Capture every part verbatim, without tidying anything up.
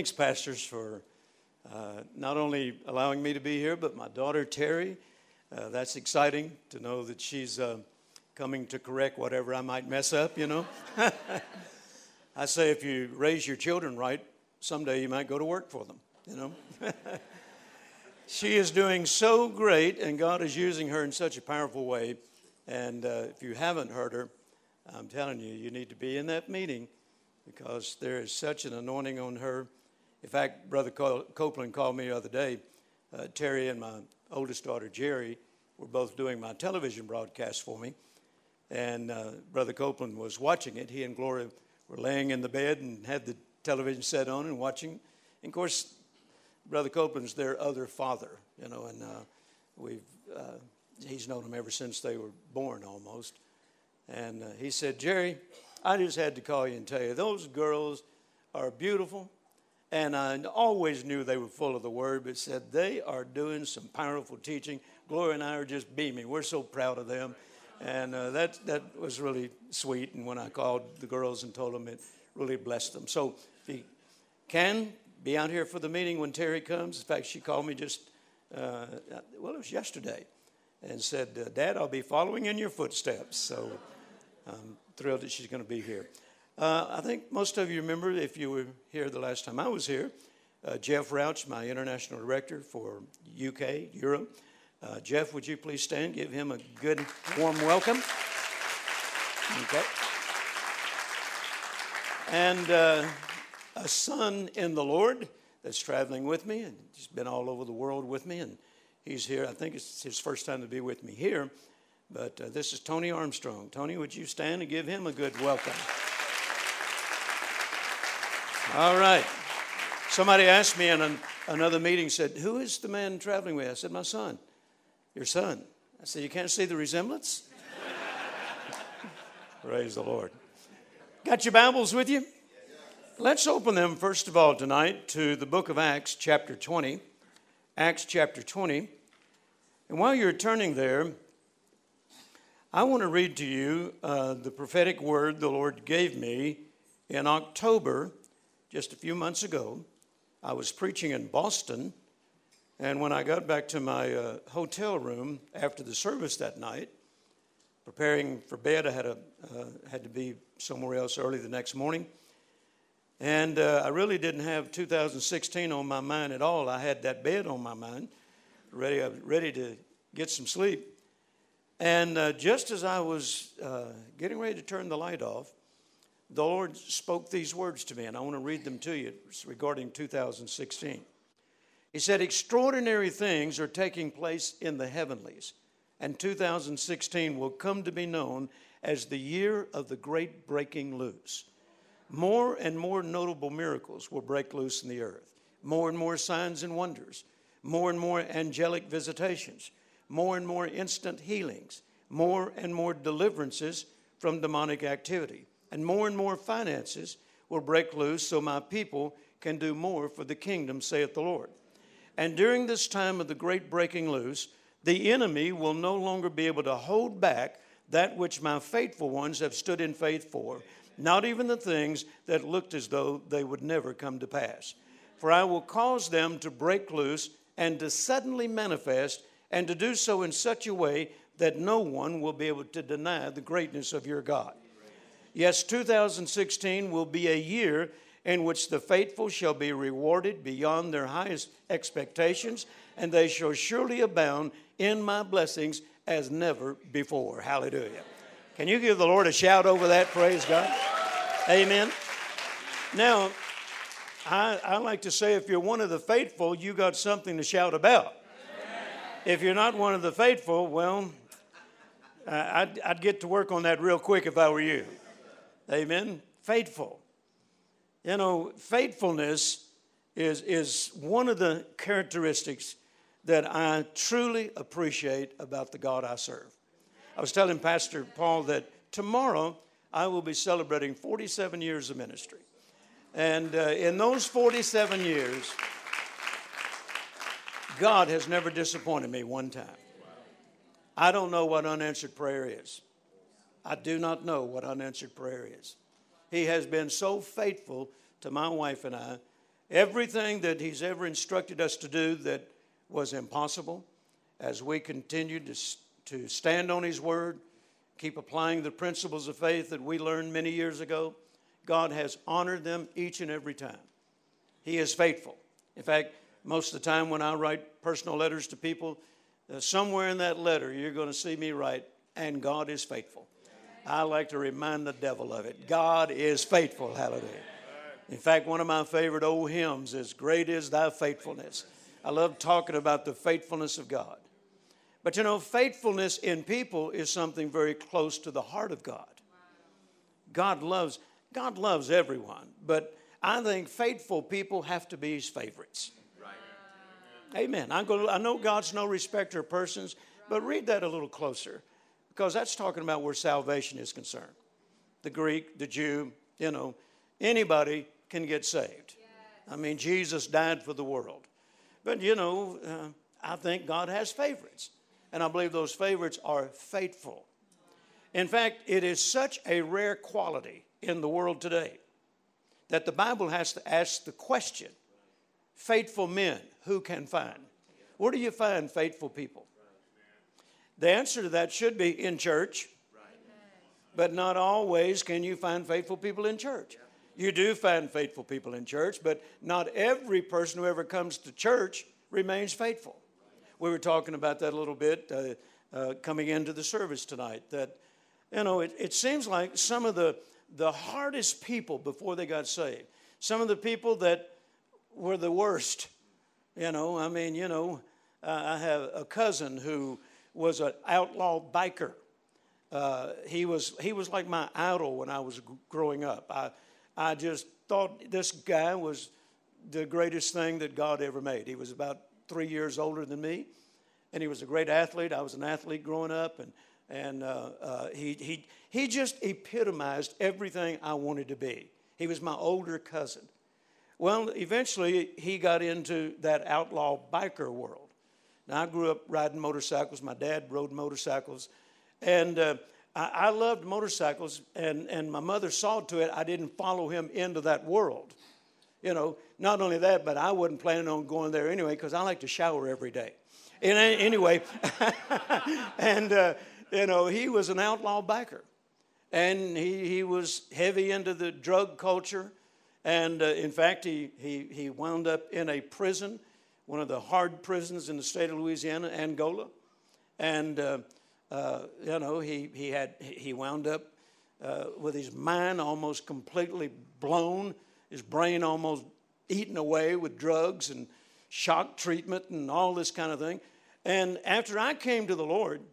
thanks, pastors, for uh, not only allowing me to be here, but my daughter, Terry. Uh, that's exciting to know that she's uh, coming to correct whatever I might mess up, you know. I say if you raise your children right, someday you might go to work for them, you know. She is doing so great, and God is using her in such a powerful way. And uh, if you haven't heard her, I'm telling you, you need to be in that meeting because there is such an anointing on her. In fact, Brother Copeland called me the other day. Uh, Terry and my oldest daughter, Jerry, were both doing my television broadcast for me. And uh, Brother Copeland was watching it. He and Gloria were laying in the bed and had the television set on and watching. And, of course, Brother Copeland's their other father, you know, and uh, we've uh, he's known them ever since they were born almost. And uh, he said, Jerry, I just had to call you and tell you, those girls are beautiful. And I always knew they were full of the Word, but said they are doing some powerful teaching. Gloria and I are just beaming. We're so proud of them. And uh, that, that was really sweet. And when I called the girls and told them, it really blessed them. So if you can, be out here for the meeting when Terry comes. In fact, she called me just, uh, well, it was yesterday, and said, uh, Dad, I'll be following in your footsteps. So I'm thrilled that she's going to be here. Uh, I think most of you remember, if you were here the last time I was here, uh, Jeff Rauch, my international director for U K, Europe. Uh, Jeff, would you please stand? Give him a good, warm welcome. Okay. And uh, a son in the Lord that's traveling with me, and he's been all over the world with me, and he's here. I think it's his first time to be with me here, but uh, this is Tony Armstrong. Tony, would you stand and give him a good welcome? All right. Somebody asked me in an, another meeting, said, who is the man traveling with? I said, my son. Your son. I said, you can't see the resemblance? Praise the Lord. Got your Bibles with you? Let's open them, first of all, tonight to the book of Acts, chapter twenty. Acts, chapter twenty. And while you're turning there, I want to read to you uh, the prophetic word the Lord gave me in October, just a few months ago. I was preaching in Boston, and when I got back to my uh, hotel room after the service that night, preparing for bed, I had, a, uh, had to be somewhere else early the next morning. And uh, I really didn't have two thousand sixteen on my mind at all. I had that bed on my mind, ready, I was ready to get some sleep. And uh, just as I was uh, getting ready to turn the light off, the Lord spoke these words to me, and I want to read them to you. It's regarding two thousand sixteen. He said, extraordinary things are taking place in the heavenlies, and two thousand sixteen will come to be known as the year of the great breaking loose. More and more notable miracles will break loose in the earth. More and more signs and wonders. More and more angelic visitations. More and more instant healings. More and more deliverances from demonic activity. And more and more finances will break loose so my people can do more for the kingdom, saith the Lord. And during this time of the great breaking loose, the enemy will no longer be able to hold back that which my faithful ones have stood in faith for, not even the things that looked as though they would never come to pass. For I will cause them to break loose and to suddenly manifest, and to do so in such a way that no one will be able to deny the greatness of your God. Yes, two thousand sixteen will be a year in which the faithful shall be rewarded beyond their highest expectations, and they shall surely abound in my blessings as never before. Hallelujah. Can you give the Lord a shout over that? Praise God. Amen. Now, I, I like to say if you're one of the faithful, you got something to shout about. Amen. If you're not one of the faithful, well, I'd, I'd get to work on that real quick if I were you. Amen. Faithful. You know, faithfulness is, is one of the characteristics that I truly appreciate about the God I serve. I was telling Pastor Paul that tomorrow I will be celebrating forty-seven years of ministry. And uh, in those forty-seven years, God has never disappointed me one time. I don't know what unanswered prayer is. I do not know what unanswered prayer is. He has been so faithful to my wife and I, Everything that he's ever instructed us to do that was impossible, as we continue to, to stand on his word, keep applying the principles of faith that we learned many years ago, God has honored them each and every time. He is faithful. In fact, most of the time when I write personal letters to people, uh, somewhere in that letter you're going to see me write, and God is faithful. I like to remind the devil of it. God is faithful. Hallelujah. In fact, one of my favorite old hymns is Great is Thy Faithfulness. I love talking about the faithfulness of God. But you know, faithfulness in people is something very close to the heart of God. God loves, God loves everyone, but I think faithful people have to be his favorites. Amen. I'm going to, I know God's no respecter of persons, but read that a little closer, because that's talking about where salvation is concerned. The Greek, the Jew, you know, anybody can get saved. I mean, Jesus died for the world. But, you know, uh, I think God has favorites. And I believe those favorites are faithful. In fact, it is such a rare quality in the world today that the Bible has to ask the question, faithful men, who can find? Where do you find faithful people? The answer to that should be in church. But not always can you find faithful people in church. You do find faithful people in church, but not every person who ever comes to church remains faithful. We were talking about that a little bit uh, uh, coming into the service tonight, that, you know, it, it seems like some of the, the hardest people before they got saved, some of the people that were the worst, you know, I mean, you know, uh, I have a cousin who was an outlaw biker. Uh, he was he was like my idol when I was g- growing up. I I just thought this guy was the greatest thing that God ever made. He was about three years older than me, and he was a great athlete. I was an athlete growing up, and and uh, uh, he he he just epitomized everything I wanted to be. He was my older cousin. Well, eventually he got into that outlaw biker world. Now, I grew up riding motorcycles. My dad rode motorcycles. And uh, I, I loved motorcycles, and, and my mother saw to it I didn't follow him into that world. You know, not only that, but I wasn't planning on going there anyway, because I like to shower every day. And anyway, and, uh, you know, he was an outlaw biker. And he, he was heavy into the drug culture. And, uh, in fact, he, he, he wound up in a prison, one of the hard prisons in the state of Louisiana, Angola. And... Uh, Uh, you know, he he had he wound up uh, with his mind almost completely blown, his brain almost eaten away with drugs and shock treatment and all this kind of thing. And after I came to the Lord,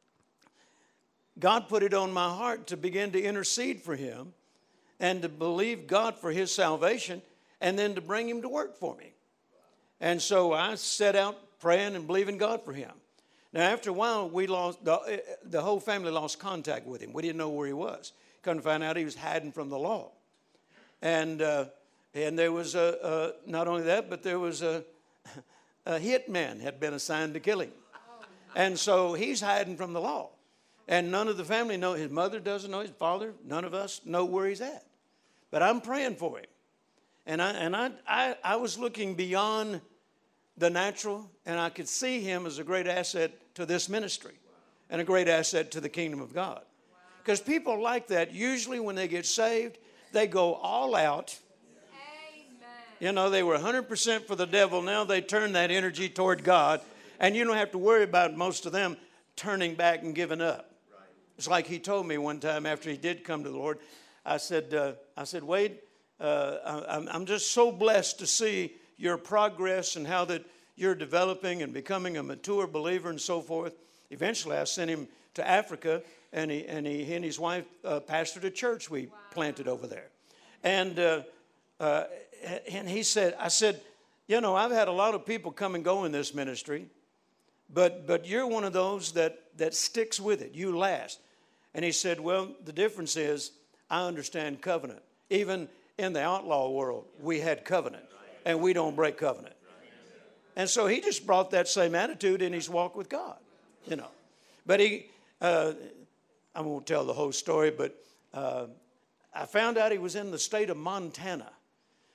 God put it on my heart to begin to intercede for him and to believe God for his salvation, and then to bring him to work for me. And so I set out praying and believing God for him. Now, after a while, we lost the, the whole family lost contact with him. We didn't know where he was. Come to find out, he was hiding from the law. And uh, and there was a, a not only that, but there was a a hitman had been assigned to kill him. And so he's hiding from the law. And none of the family know. His mother doesn't know. His father, none of us know where he's at. But I'm praying for him. And I and I I, I was looking beyond the natural, and I could see him as a great asset to this ministry and a great asset to the kingdom of God. Because people like that, usually when they get saved, they go all out. Amen. You know, they were one hundred percent for the devil. Now they turn that energy toward God, and you don't have to worry about most of them turning back and giving up. It's like he told me one time after he did come to the Lord. I said, uh, I said, Wade, uh, I, I'm just so blessed to see your progress and how that you're developing and becoming a mature believer and so forth. Eventually, I sent him to Africa, and he and he, he and his wife uh, pastored a church we wow. planted over there. And uh, uh, and he said, I said, you know, I've had a lot of people come and go in this ministry, but but you're one of those that that sticks with it. You last. And he said, well, the difference is I understand covenant. Even in the outlaw world, we had covenant. And we don't break covenant. And so he just brought that same attitude in his walk with God, you know. But he, uh, I won't tell the whole story, but uh, I found out he was in the state of Montana.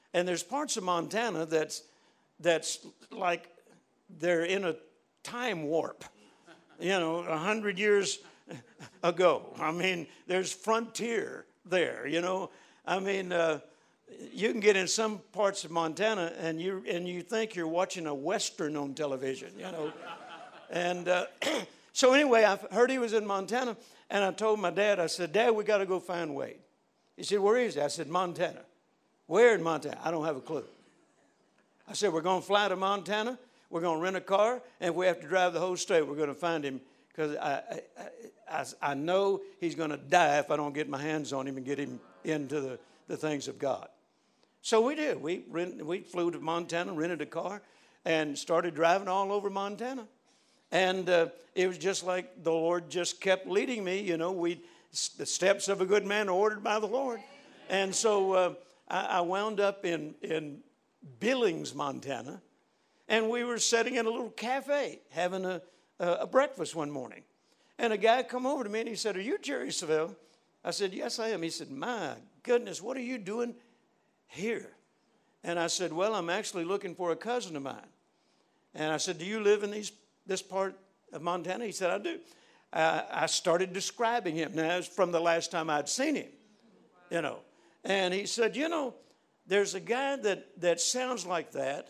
And there's parts of Montana that's that's like they're in a time warp, you know, a hundred years ago. I mean, there's frontier there, you know. I mean, uh, you can get in some parts of Montana and you and you think you're watching a Western on television, you know. And uh, so anyway, I heard he was in Montana, and I told my dad, I said, Dad, we got to go find Wade. He said, where is he? I said, Montana. Where in Montana? I don't have a clue. I said, we're going to fly to Montana. We're going to rent a car. And if we have to drive the whole state, we're going to find him because I, I, I, I know he's going to die if I don't get my hands on him and get him into the, the things of God. So we did. We, rent, we flew to Montana, rented a car, and started driving all over Montana. And uh, it was just like the Lord just kept leading me. You know, we the steps of a good man are ordered by the Lord. And so uh, I, I wound up in, in Billings, Montana. And we were sitting in a little cafe having a, a, a breakfast one morning. And a guy come over to me and he said, are you Jerry Savelle? I said, yes, I am. He said, my goodness, what are you doing here? And I said, well, I'm actually looking for a cousin of mine. And I said, do you live in these this part of Montana? He said, I do. Uh, I started describing him. Now, it's from the last time I'd seen him, you know. And he said, you know, there's a guy that, that sounds like that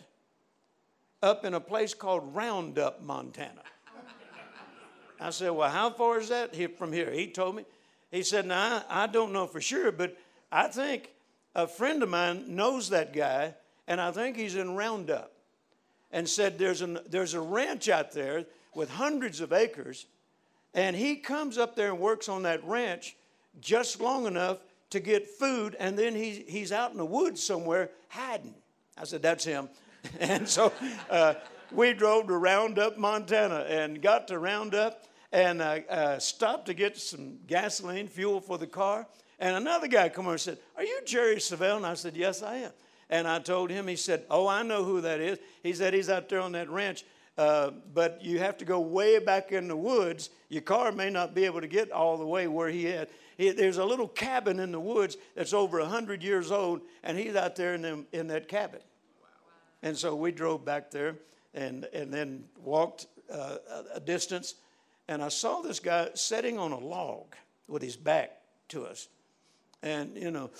up in a place called Roundup, Montana. I said, well, how far is that from here? He told me. He said, now, I, I don't know for sure, but I think a friend of mine knows that guy, and I think he's in Roundup. And said there's, an, there's a ranch out there with hundreds of acres, and he comes up there and works on that ranch just long enough to get food, and then he, he's out in the woods somewhere hiding. I said, that's him. And so uh, we drove to Roundup, Montana, and got to Roundup and uh, uh, stopped to get some gasoline, fuel for the car. And another guy come over and said, are you Jerry Savelle? And I said, yes, I am. And I told him, he said, oh, I know who that is. He said, he's out there on that ranch, uh, but you have to go way back in the woods. Your car may not be able to get all the way where he is. He, there's a little cabin in the woods that's over one hundred years old, and he's out there in, them, in that cabin. Wow. And so we drove back there and, and then walked uh, a, a distance, and I saw this guy sitting on a log with his back to us. And, you know...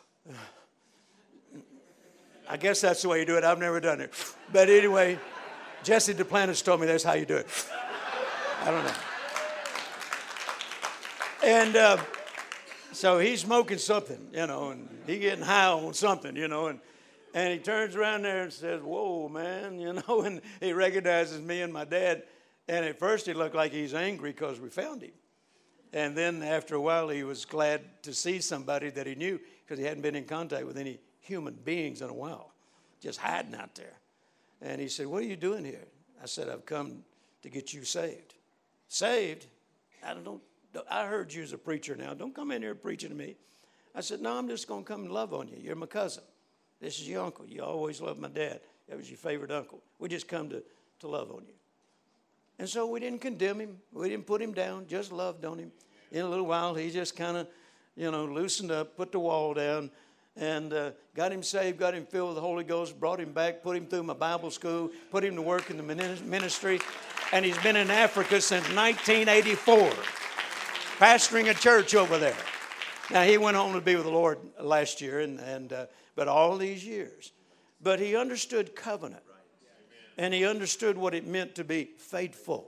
I guess that's the way you do it. I've never done it. But anyway, Jesse Duplantis told me that's how you do it. I don't know. And uh, so he's smoking something, you know, and he getting high on something, you know, and, and he turns around there and says, whoa, man, you know, and he recognizes me and my dad. And at first he looked like he's angry because we found him. And then after a while he was glad to see somebody that he knew because he hadn't been in contact with any human beings in a while, just hiding out there. And he said, what are you doing here? I said, I've come to get you saved. Saved? I don't, I heard you as a preacher now. Don't come in here preaching to me. I said, no, I'm just going to come and love on you. You're my cousin. This is your uncle. You always loved my dad. That was your favorite uncle. We just come to, to love on you. And so we didn't condemn him. We didn't put him down, just loved on him. In a little while, he just kind of, you know, loosened up, put the wall down, and uh, got him saved, got him filled with the Holy Ghost, brought him back, put him through my Bible school, put him to work in the ministry. And he's been in Africa since nineteen eighty-four, pastoring a church over there. Now, he went home to be with the Lord last year, and, and uh, but all these years. But he understood covenant, and he understood what it meant to be faithful.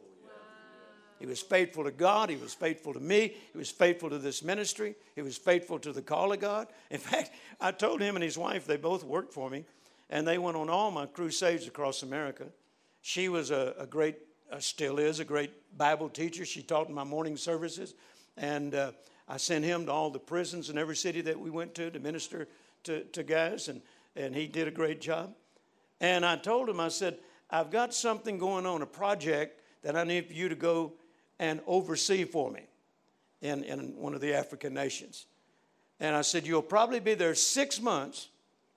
He was faithful to God. He was faithful to me. He was faithful to this ministry. He was faithful to the call of God. In fact, I told him and his wife, they both worked for me, and they went on all my crusades across America. She was a, a great, uh, still is, a great Bible teacher. She taught in my morning services, and uh, I sent him to all the prisons in every city that we went to to minister to, to guys, and, and he did a great job. And I told him, I said, I've got something going on, a project that I need for you to go and oversee for me in, in one of the African nations. And I said, you'll probably be there six months,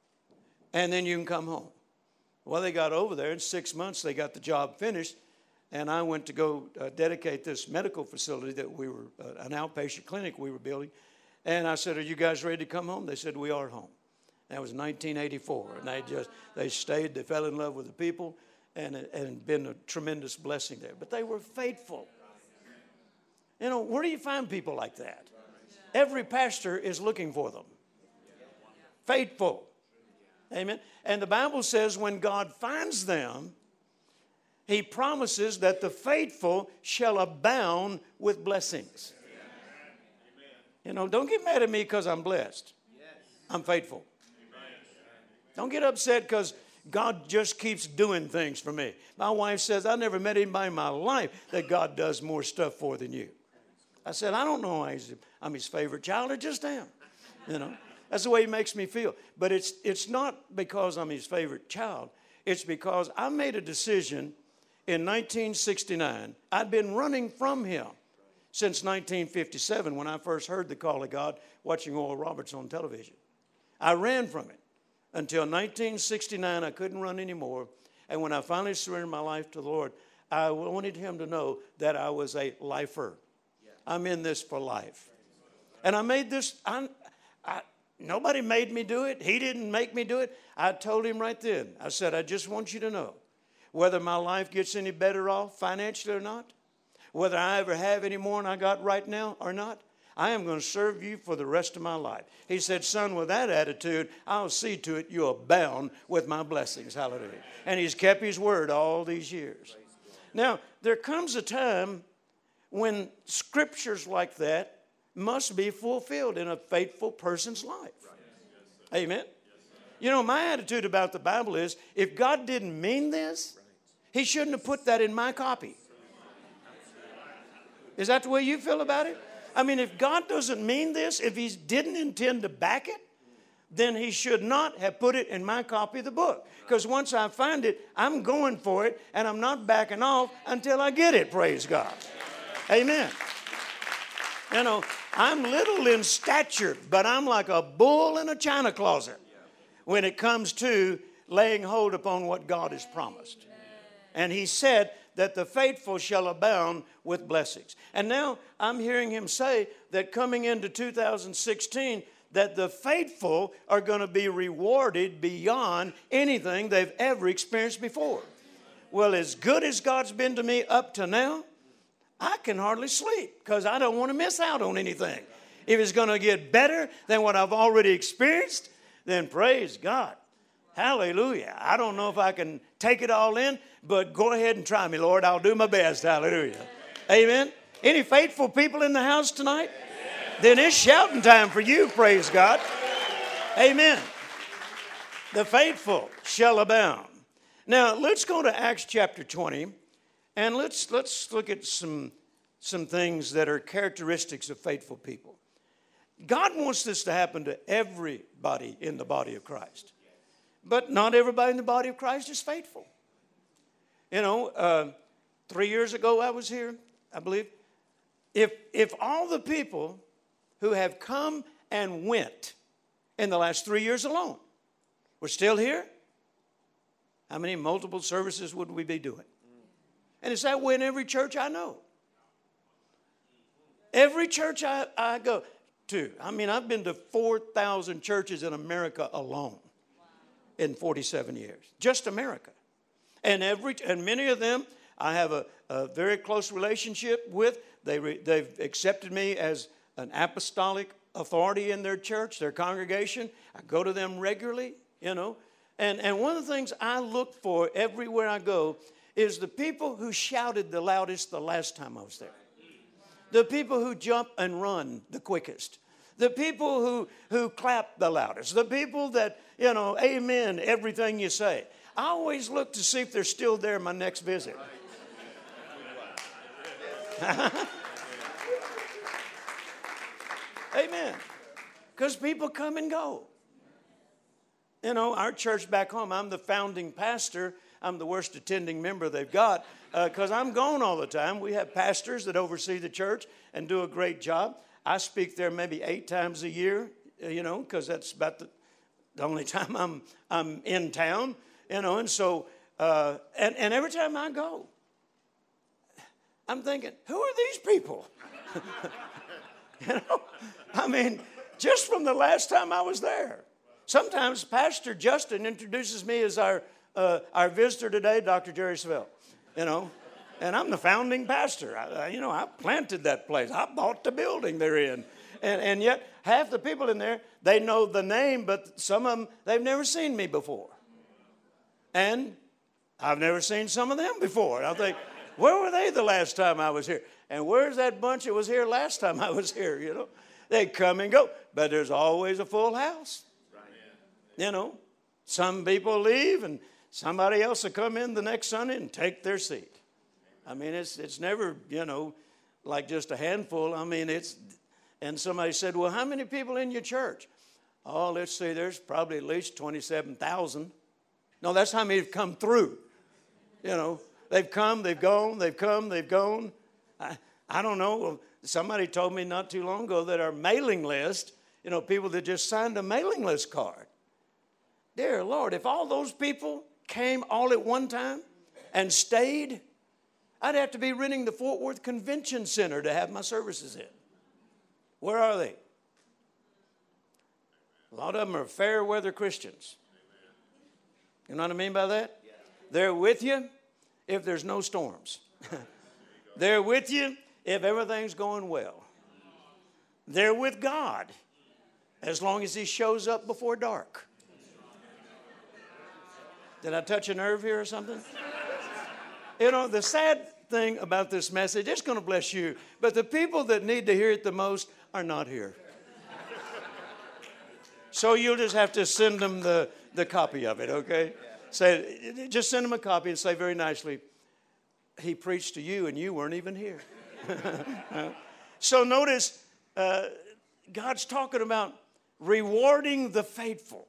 and then you can come home. Well, they got over there. In six months, they got the job finished, and I went to go uh, dedicate this medical facility that we were, uh, an outpatient clinic we were building. And I said, are you guys ready to come home? They said, we are home. That was nineteen eighty-four. And they just, they stayed, they fell in love with the people, and and been a tremendous blessing there. But they were faithful. You know, where do you find people like that? Every pastor is looking for them. Faithful. Amen. And the Bible says when God finds them, He promises that the faithful shall abound with blessings. You know, don't get mad at me because I'm blessed. I'm faithful. Don't get upset because God just keeps doing things for me. My wife says, I never met anybody in my life that God does more stuff for than you. I said, I don't know why he's, I'm his favorite child. I just am. You know, that's the way he makes me feel. But it's it's not because I'm his favorite child. It's because I made a decision in nineteen sixty-nine. I'd been running from him since nineteen fifty-seven when I first heard the call of God watching Oral Roberts on television. I ran from it until nineteen sixty-nine. I couldn't run anymore. And when I finally surrendered my life to the Lord, I wanted him to know that I was a lifer. I'm in this for life. And I made this, I, I, nobody made me do it. He didn't make me do it. I told him right then, I said, I just want you to know, whether my life gets any better off financially or not, whether I ever have any more than I got right now or not, I am going to serve you for the rest of my life. He said, son, with that attitude, I'll see to it you abound with my blessings. Hallelujah. And he's kept his word all these years. Now, there comes a time when scriptures like that must be fulfilled in a faithful person's life. Amen. You know, my attitude about the Bible is, if God didn't mean this, he shouldn't have put that in my copy. Is that the way you feel about it? I mean, if God doesn't mean this, if he didn't intend to back it, then he should not have put it in my copy of the book. Because once I find it, I'm going for it, and I'm not backing off until I get it, praise God. Amen. You know, I'm little in stature, but I'm like a bull in a china closet when it comes to laying hold upon what God has promised. And he said that the faithful shall abound with blessings. And now I'm hearing him say that coming into two thousand sixteen, that the faithful are going to be rewarded beyond anything they've ever experienced before. Well, as good as God's been to me up to now, I can hardly sleep because I don't want to miss out on anything. If it's going to get better than what I've already experienced, then praise God. Hallelujah. I don't know if I can take it all in, but go ahead and try me, Lord. I'll do my best. Hallelujah. Amen. Any faithful people in the house tonight? Then it's shouting time for you, praise God. Amen. The faithful shall abound. Now, let's go to Acts chapter twenty, and let's let's look at some, some things that are characteristics of faithful people. God wants this to happen to everybody in the body of Christ. But not everybody in the body of Christ is faithful. You know, uh, three years ago I was here, I believe. If if all the people who have come and went in the last three years alone were still here, how many multiple services would we be doing? And it's that way in every church I know. Every church I, I go to. I mean, I've been to four thousand churches in America alone in forty-seven years. Just America. And every and many of them I have a, a very close relationship with. They re, they've accepted me as an apostolic authority in their church, their congregation. I go to them regularly, you know. And, and one of the things I look for everywhere I go is the people who shouted the loudest the last time I was there. The people who jump and run the quickest. The people who, who clap the loudest. The people that, you know, amen everything you say. I always look to see if they're still there my next visit. Amen. Because people come and go. You know, our church back home, I'm the founding pastor. I'm the worst attending member they've got because uh, I'm gone all the time. We have pastors that oversee the church and do a great job. I speak there maybe eight times a year, you know, because that's about the, the only time I'm I'm in town, you know. And so, uh, and, and every time I go, I'm thinking, who are these people? You know, I mean, just from the last time I was there. Sometimes Pastor Justin introduces me as our uh, our visitor today, Doctor Jerry Savelle, you know. And I'm the founding pastor. I, I, you know, I planted that place. I bought the building they're in. And, and yet half the people in there, they know the name, but some of them, they've never seen me before. And I've never seen some of them before. And I think, where were they the last time I was here? And where's that bunch that was here last time I was here, you know? They come and go, but there's always a full house. You know, some people leave and somebody else will come in the next Sunday and take their seat. I mean, it's it's never, you know, like just a handful. I mean, it's, and somebody said, well, how many people in your church? Oh, let's see, there's probably at least twenty-seven thousand. No, that's how many have come through. You know, they've come, they've gone, they've come, they've gone. I, I don't know. Somebody told me not too long ago that our mailing list, you know, people that just signed a mailing list card. Dear Lord, if all those people came all at one time and stayed, I'd have to be renting the Fort Worth Convention Center to have my services in. Where are they? A lot of them are fair weather Christians. You know what I mean by that? They're with you if there's no storms. They're with you if everything's going well. They're with God as long as He shows up before dark. Did I touch a nerve here or something? You know, the sad thing about this message, it's going to bless you, but the people that need to hear it the most are not here. So you'll just have to send them the, the copy of it, okay? Say, just send them a copy and say very nicely, he preached to you and you weren't even here. So notice, uh, God's talking about rewarding the faithful.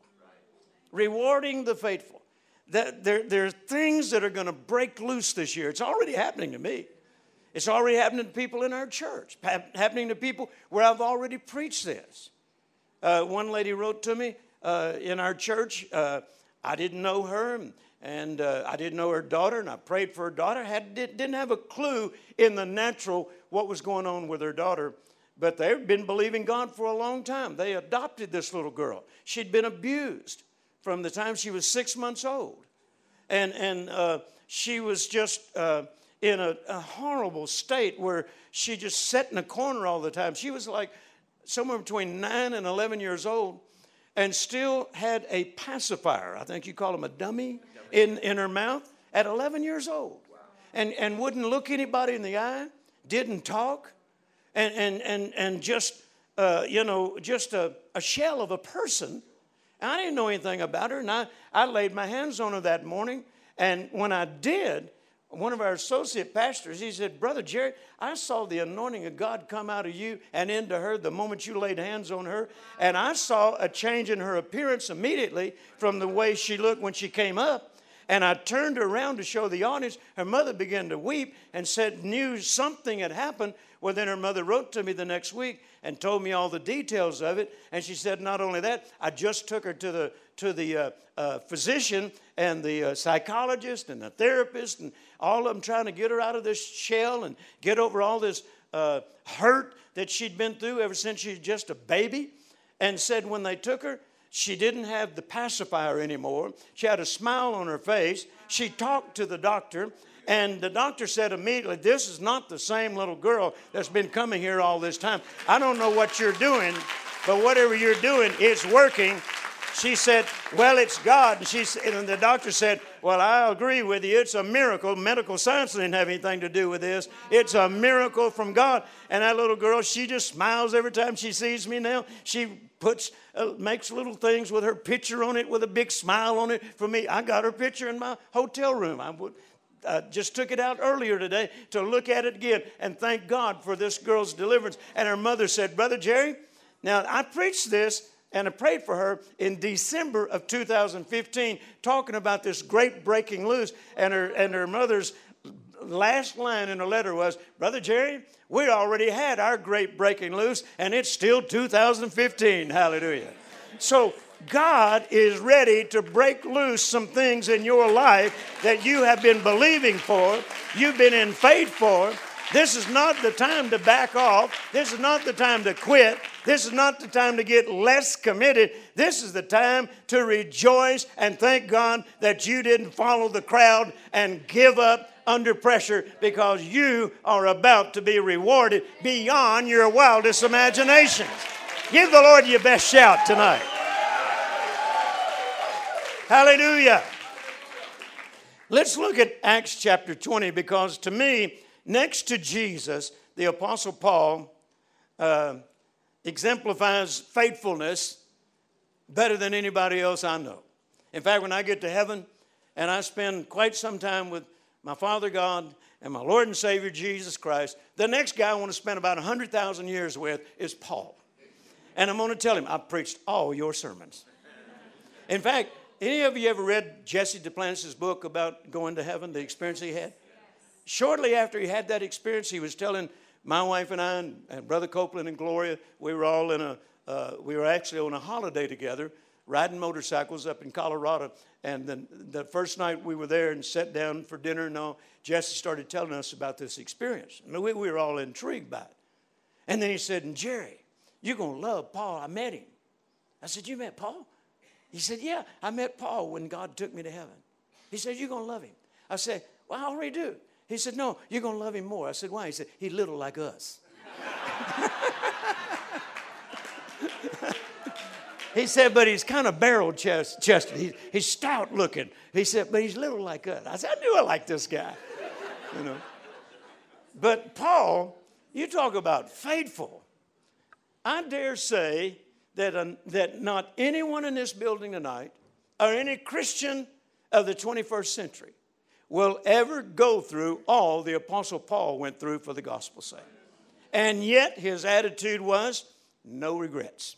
Rewarding the faithful. That there, there are things that are going to break loose this year. It's already happening to me. It's already happening to people in our church, happening to people where I've already preached this. Uh, one lady wrote to me uh, in our church. Uh, I didn't know her, and, and uh, I didn't know her daughter, and I prayed for her daughter. Had, didn't have a clue in the natural what was going on with her daughter, but they've been believing God for a long time. They adopted this little girl. She'd been abused from the time she was six months old. And and uh, she was just uh, in a, a horrible state where she just sat in a corner all the time. She was like somewhere between nine and eleven years old and still had a pacifier, I think you call them a dummy, in, in her mouth at eleven years old. Wow. And, and wouldn't look anybody in the eye, didn't talk, and, and, and, and just, uh, you know, just a, a shell of a person. I didn't know anything about her, and I, I laid my hands on her that morning, and when I did, one of our associate pastors, he said, Brother Jerry, I saw the anointing of God come out of you and into her the moment you laid hands on her, and I saw a change in her appearance immediately from the way she looked when she came up, and I turned her around to show the audience. Her mother began to weep and said, knew something had happened. Well, then her mother wrote to me the next week and told me all the details of it. And she said, not only that, I just took her to the to the uh, uh, physician and the uh, psychologist and the therapist and all of them trying to get her out of this shell and get over all this uh, hurt that she'd been through ever since she was just a baby. And said when they took her, she didn't have the pacifier anymore. She had a smile on her face. She talked to the doctor. And the doctor said immediately, this is not the same little girl that's been coming here all this time. I don't know what you're doing, but whatever you're doing, it's working. She said, well, it's God. And, she, and the doctor said, well, I agree with you. It's a miracle. Medical science didn't have anything to do with this. It's a miracle from God. And that little girl, she just smiles every time she sees me now. She puts, uh, makes little things with her picture on it with a big smile on it for me. I got her picture in my hotel room. I would. I just took it out earlier today to look at it again and thank God for this girl's deliverance. And her mother said, Brother Jerry, now I preached this and I prayed for her in December of two thousand fifteen, talking about this great breaking loose. And her, and her mother's last line in her letter was, Brother Jerry, we already had our great breaking loose and it's still two thousand fifteen. Hallelujah. So God is ready to break loose some things in your life that you have been believing for, you've been in faith for, This is not the time to back off. This is not the time to quit. This is not the time to get less committed. This is the time to rejoice and thank God that you didn't follow the crowd and give up under pressure, because you are about to be rewarded beyond your wildest imaginations. Give the Lord your best shout tonight. Hallelujah. Let's look at Acts chapter twenty, because to me, next to Jesus, the Apostle Paul uh, exemplifies faithfulness better than anybody else I know. In fact, when I get to heaven and I spend quite some time with my Father God and my Lord and Savior Jesus Christ, the next guy I want to spend about one hundred thousand years with is Paul. And I'm going to tell him, I've preached all your sermons. In fact, any of you ever read Jesse Duplantis' book about going to heaven, the experience he had? Shortly after he had that experience, he was telling my wife and I and, and Brother Copeland and Gloria, we were all in a, uh, we were actually on a holiday together, riding motorcycles up in Colorado. And then the first night we were there and sat down for dinner and all, Jesse started telling us about this experience. I mean, we, we were all intrigued by it. And then he said, and Jerry, you're going to love Paul. I met him. I said, you met Paul? He said, yeah, I met Paul when God took me to heaven. He said, you're going to love him. I said, well, I already do. He said, no, you're going to love him more. I said, why? He said, he's little like us. He said, but he's kind of barrel chest, chested. He, he's stout looking. He said, but he's little like us. I said, I knew I liked this guy. You know. But Paul, you talk about faithful. I dare say that, uh, that not anyone in this building tonight or any Christian of the twenty-first century will ever go through all the Apostle Paul went through for the gospel's sake. And yet his attitude was no regrets.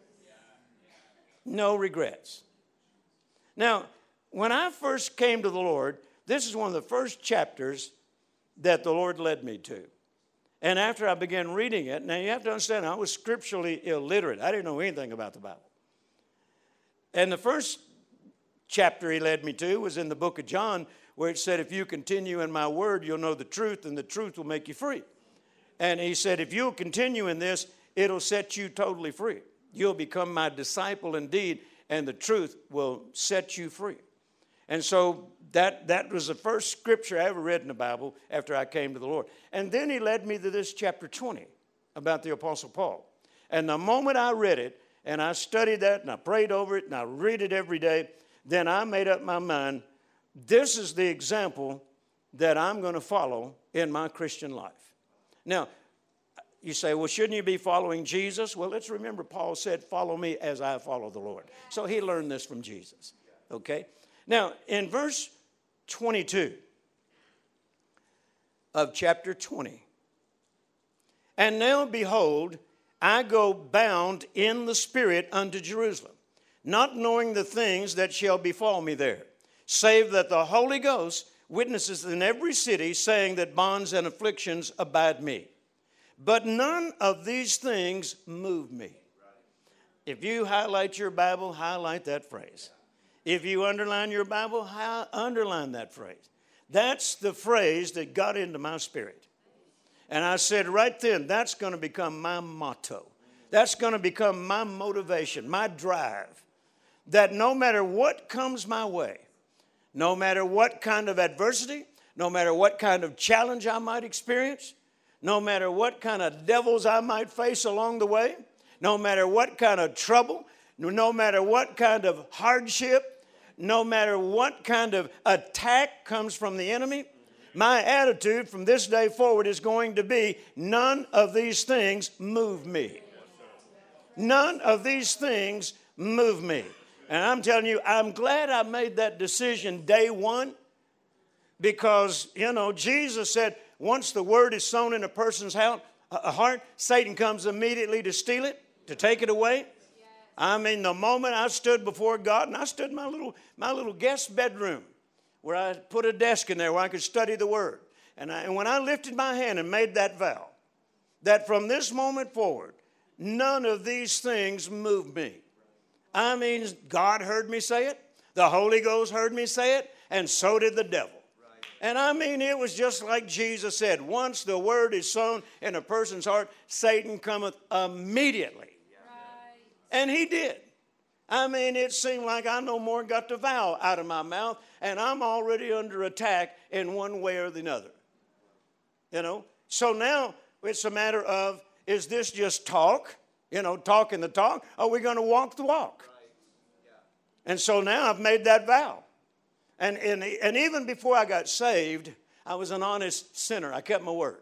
No regrets. Now, when I first came to the Lord, this is one of the first chapters that the Lord led me to. And after I began reading it, now you have to understand, I was scripturally illiterate. I didn't know anything about the Bible. And the first chapter he led me to was in the book of John, where it said, if you continue in my word, you'll know the truth, and the truth will make you free. And he said, if you'll continue in this, it'll set you totally free. You'll become my disciple indeed, and the truth will set you free. And so that, that was the first scripture I ever read in the Bible after I came to the Lord. And then he led me to this chapter twenty about the Apostle Paul. And the moment I read it, and I studied that, and I prayed over it, and I read it every day, then I made up my mind, this is the example that I'm going to follow in my Christian life. Now, you say, well, shouldn't you be following Jesus? Well, let's remember Paul said, follow me as I follow the Lord. So he learned this from Jesus. Okay? Now, in verse twenty-two of chapter twenty, and now behold, I go bound in the Spirit unto Jerusalem, not knowing the things that shall befall me there, save that the Holy Ghost witnesses in every city, saying that bonds and afflictions abide me. But none of these things move me. If you highlight your Bible, highlight that phrase. If you underline your Bible, hi- underline that phrase. That's the phrase that got into my spirit. And I said right then, that's going to become my motto. That's going to become my motivation, my drive. That no matter what comes my way, no matter what kind of adversity, no matter what kind of challenge I might experience, no matter what kind of devils I might face along the way, no matter what kind of trouble, no matter what kind of hardship, no matter what kind of attack comes from the enemy, my attitude from this day forward is going to be, none of these things move me. None of these things move me. And I'm telling you, I'm glad I made that decision day one, because, you know, Jesus said, once the word is sown in a person's heart, Satan comes immediately to steal it, to take it away. I mean, the moment I stood before God, and I stood in my little, my little guest bedroom, where I put a desk in there where I could study the word. And, I, and when I lifted my hand and made that vow, that from this moment forward, none of these things move me. I mean, God heard me say it, the Holy Ghost heard me say it, and so did the devil. And I mean, it was just like Jesus said, once the word is sown in a person's heart, Satan cometh immediately. Right. And he did. I mean, it seemed like I no more got the vowel out of my mouth, and I'm already under attack in one way or the other. You know? So now it's a matter of, is this just talk? You know, talking the talk? Or are we going to walk the walk? Right. Yeah. And so now I've made that vow. And, and, and even before I got saved, I was an honest sinner. I kept my word.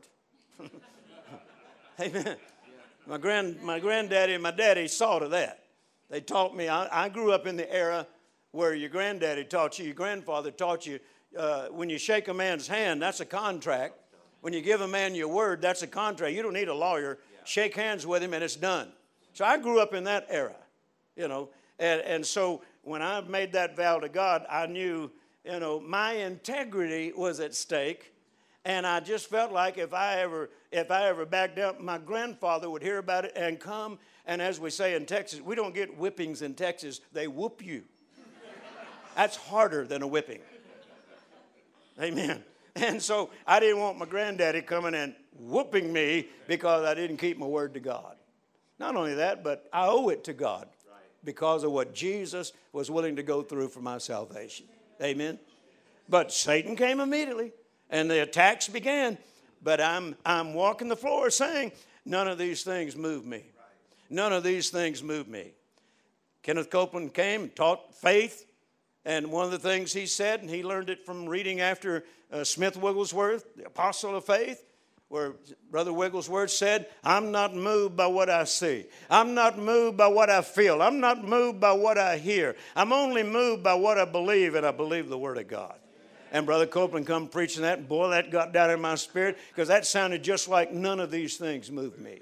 Amen. My grand, my granddaddy and my daddy saw to that. They taught me. I, I grew up in the era where your granddaddy taught you, your grandfather taught you, uh, when you shake a man's hand, that's a contract. When you give a man your word, that's a contract. You don't need a lawyer. Shake hands with him and it's done. So I grew up in that era, you know. And, and so when I made that vow to God, I knew, you know, my integrity was at stake. And I just felt like if I ever if I ever backed up, my grandfather would hear about it and come. And as we say in Texas, we don't get whippings in Texas. They whoop you. That's harder than a whipping. Amen. And so I didn't want my granddaddy coming and whooping me because I didn't keep my word to God. Not only that, but I owe it to God because of what Jesus was willing to go through for my salvation. Amen. But Satan came immediately and the attacks began. But I'm I'm walking the floor saying, none of these things move me. None of these things move me. Kenneth Copeland came and taught faith. And one of the things he said, and he learned it from reading after uh, Smith Wigglesworth, the apostle of faith, where Brother Wigglesworth said, I'm not moved by what I see. I'm not moved by what I feel. I'm not moved by what I hear. I'm only moved by what I believe, and I believe the Word of God. And Brother Copeland come preaching that, and boy, that got down in my spirit, because that sounded just like none of these things move me.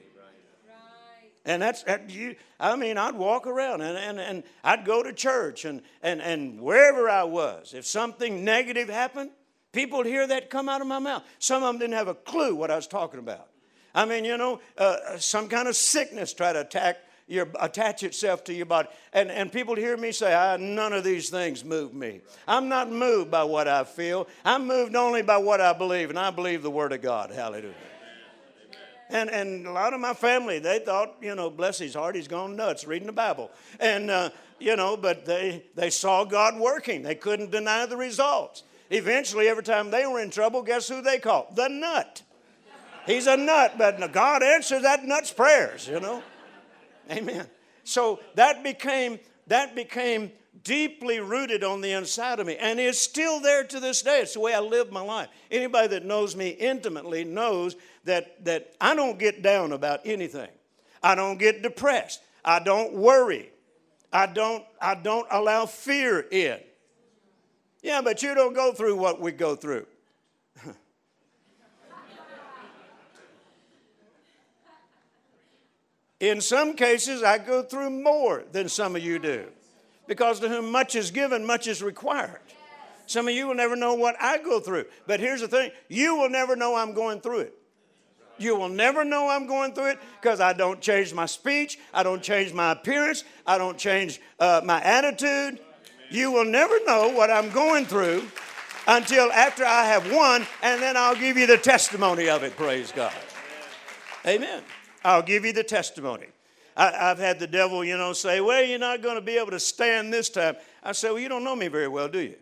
And that's, that you, I mean, I'd walk around and, and, and I'd go to church and, and, and wherever I was, if something negative happened, people would hear that come out of my mouth. Some of them didn't have a clue what I was talking about. I mean, you know, uh, some kind of sickness try to attack your, attach itself to your body. And, and people would hear me say, ah, none of these things move me. I'm not moved by what I feel. I'm moved only by what I believe, and I believe the Word of God. Hallelujah. And and a lot of my family, they thought, you know, bless his heart, he's gone nuts reading the Bible. And, uh, you know, but they, they saw God working. They couldn't deny the results. Eventually, every time they were in trouble, guess who they called? The nut. He's a nut, but God answered that nut's prayers, you know. Amen. So that became, that became deeply rooted on the inside of me. And it's still there to this day. It's the way I live my life. Anybody that knows me intimately knows that, that I don't get down about anything. I don't get depressed. I don't worry. I don't, I don't allow fear in. Yeah, but you don't go through what we go through. In some cases, I go through more than some of you do. Because to whom much is given, much is required. Some of you will never know what I go through. But here's the thing. You will never know I'm going through it. You will never know I'm going through it because I don't change my speech. I don't change my appearance. I don't change uh, my attitude. You will never know what I'm going through until after I have won, and then I'll give you the testimony of it, praise God. Amen. I'll give you the testimony. I, I've had the devil, you know, say, well, you're not going to be able to stand this time. I say, well, you don't know me very well, do you?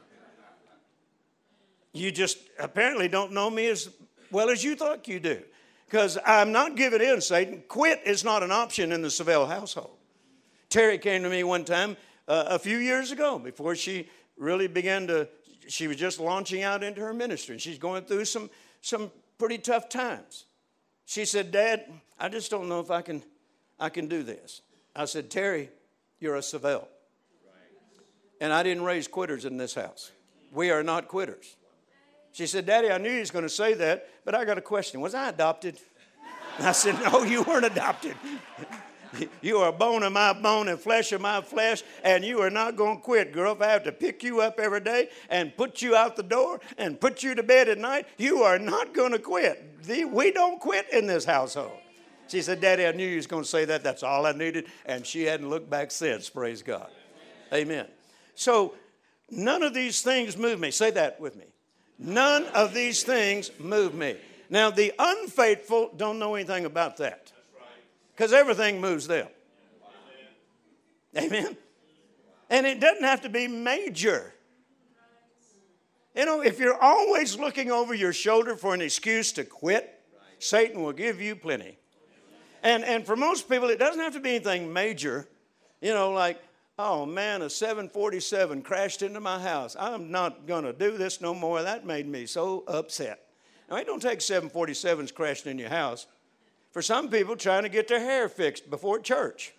You just apparently don't know me as well as you thought you do. Because I'm not giving in, Satan. Quit is not an option in the Savelle household. Terry came to me one time uh, a few years ago before she really began to, she was just launching out into her ministry. And she's going through some, some pretty tough times. She said, Dad, I just don't know if I can, I can do this. I said, Terry, you're a Savelle. And I didn't raise quitters in this house. We are not quitters. She said, Daddy, I knew you was going to say that, but I got a question. Was I adopted? I said, no, you weren't adopted. You are bone of my bone and flesh of my flesh, and you are not going to quit, girl. If I have to pick you up every day and put you out the door and put you to bed at night, you are not going to quit. We don't quit in this household. She said, Daddy, I knew you was going to say that. That's all I needed. And she hadn't looked back since, praise God. Amen. So none of these things move me. Say that with me. None of these things move me. Now, the unfaithful don't know anything about that. Because everything moves them. Amen. And it doesn't have to be major. You know, if you're always looking over your shoulder for an excuse to quit, Satan will give you plenty. And and for most people, it doesn't have to be anything major. You know, like, oh man, a seven forty-seven crashed into my house. I'm not going to do this no more. That made me so upset. Now, it don't take seven forty-sevens crashing in your house. For some people, trying to get their hair fixed before church.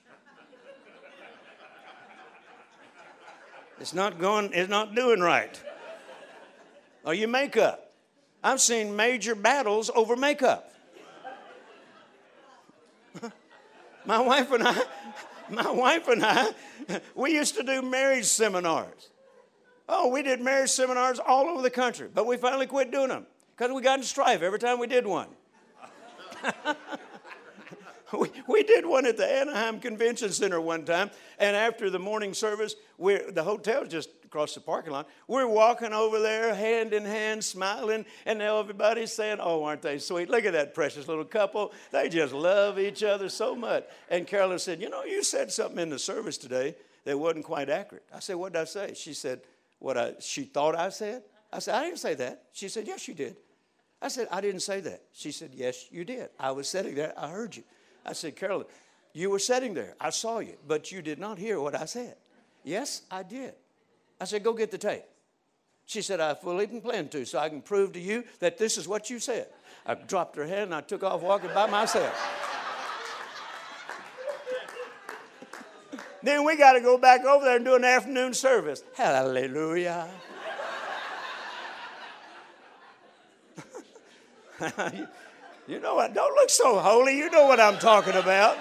It's not going, it's not doing right. Or your makeup. I've seen major battles over makeup. My wife and I, my wife and I, we used to do marriage seminars. Oh, we did marriage seminars all over the country, but we finally quit doing them because we got in strife every time we did one. We, we did one at the Anaheim Convention Center one time, and after the morning service, we're, the hotel just across the parking lot, we're walking over there hand in hand, smiling, and everybody's saying, oh, aren't they sweet? Look at that precious little couple. They just love each other so much. And Carolyn said, you know, you said something in the service today that wasn't quite accurate. I said, what did I say? She said, what I, she thought I said? I said, I didn't say that. She said, yes, you did. I said, I didn't say that. She said, yes, you did. I was sitting there. I heard you. I said, Carolyn, you were sitting there. I saw you, but you did not hear what I said. Yes, I did. I said, go get the tape. She said, I fully plan to, so I can prove to you that this is what you said. I dropped her head and I took off walking by myself. Then we got to go back over there and do an afternoon service. Hallelujah. You know what? Don't look so holy. You know what I'm talking about.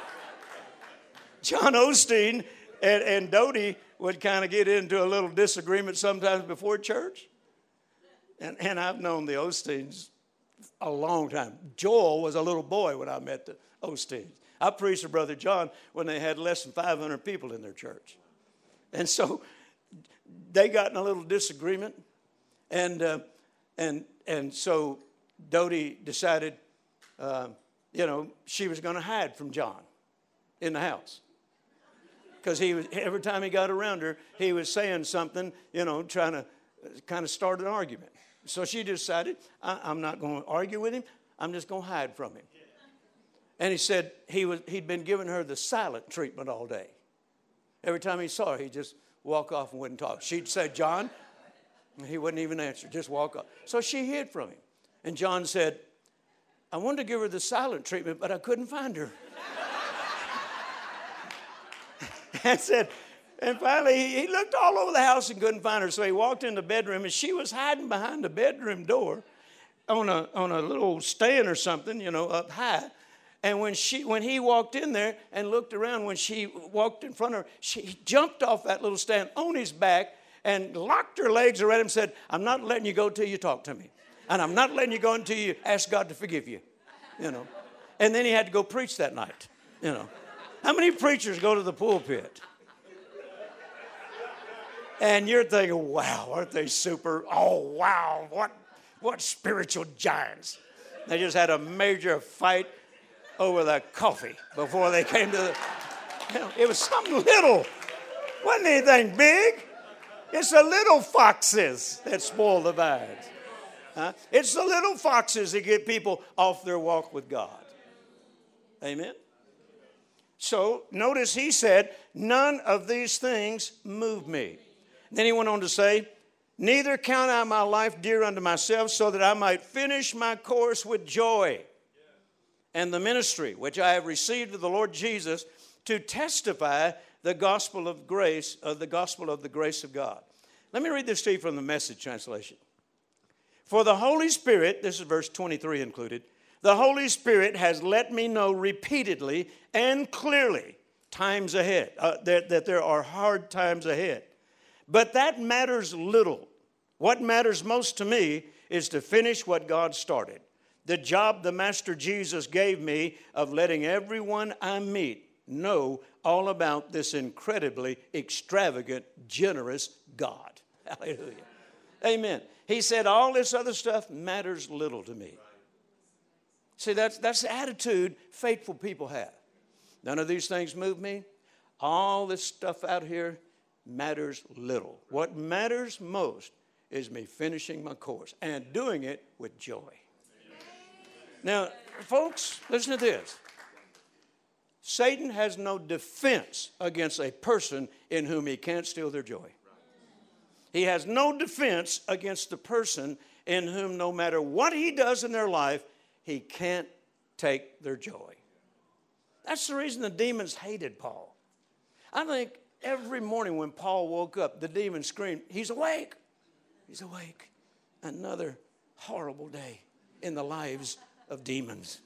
John Osteen and, and Dodie would kind of get into a little disagreement sometimes before church. And, and I've known the Osteens a long time. Joel was a little boy when I met the Osteens. I preached to Brother John when they had less than five hundred people in their church. And so they got in a little disagreement. And, uh, and, and so Dodie decided, uh, you know, she was going to hide from John in the house. Because he was, every time he got around her, he was saying something, you know, trying to kind of start an argument. So she decided, I, I'm not going to argue with him. I'm just going to hide from him. And he said he was, he'd been giving her the silent treatment all day. Every time he saw her, he'd just walk off and wouldn't talk. She'd say, John, and he wouldn't even answer, just walk off. So she hid from him. And John said, I wanted to give her the silent treatment, but I couldn't find her. and said, and finally, he, he looked all over the house and couldn't find her. So he walked in the bedroom, and she was hiding behind the bedroom door on a on a little stand or something, you know, up high. And when she when he walked in there and looked around, when she walked in front of her, she jumped off that little stand on his back and locked her legs around him and said, I'm not letting you go till you talk to me. And I'm not letting you go until you ask God to forgive you, you know. And then he had to go preach that night, you know. How many preachers go to the pulpit? And you're thinking, wow, aren't they super? Oh, wow, what, what spiritual giants. They just had a major fight over the coffee before they came to the, you know, it was something little. Wasn't anything big. It's the little foxes that spoil the vines. Huh? It's the little foxes that get people off their walk with God. Amen? So notice he said, none of these things move me. Then he went on to say, neither count I my life dear unto myself, so that I might finish my course with joy and the ministry which I have received of the Lord Jesus to testify the gospel of grace, of the gospel of the grace of God. Let me read this to you from the Message translation. For the Holy Spirit, this is verse twenty-three included, the Holy Spirit has let me know repeatedly and clearly times ahead, uh, that, that there are hard times ahead. But that matters little. What matters most to me is to finish what God started. The job the Master Jesus gave me of letting everyone I meet know all about this incredibly extravagant, generous God. Hallelujah. Amen. He said, all this other stuff matters little to me. See, that's, that's the attitude faithful people have. None of these things move me. All this stuff out here matters little. What matters most is me finishing my course and doing it with joy. Now, folks, listen to this. Satan has no defense against a person in whom he can't steal their joy. He has no defense against the person in whom no matter what he does in their life, he can't take their joy. That's the reason the demons hated Paul. I think every morning when Paul woke up, the demons screamed, he's awake. He's awake. Another horrible day in the lives of demons.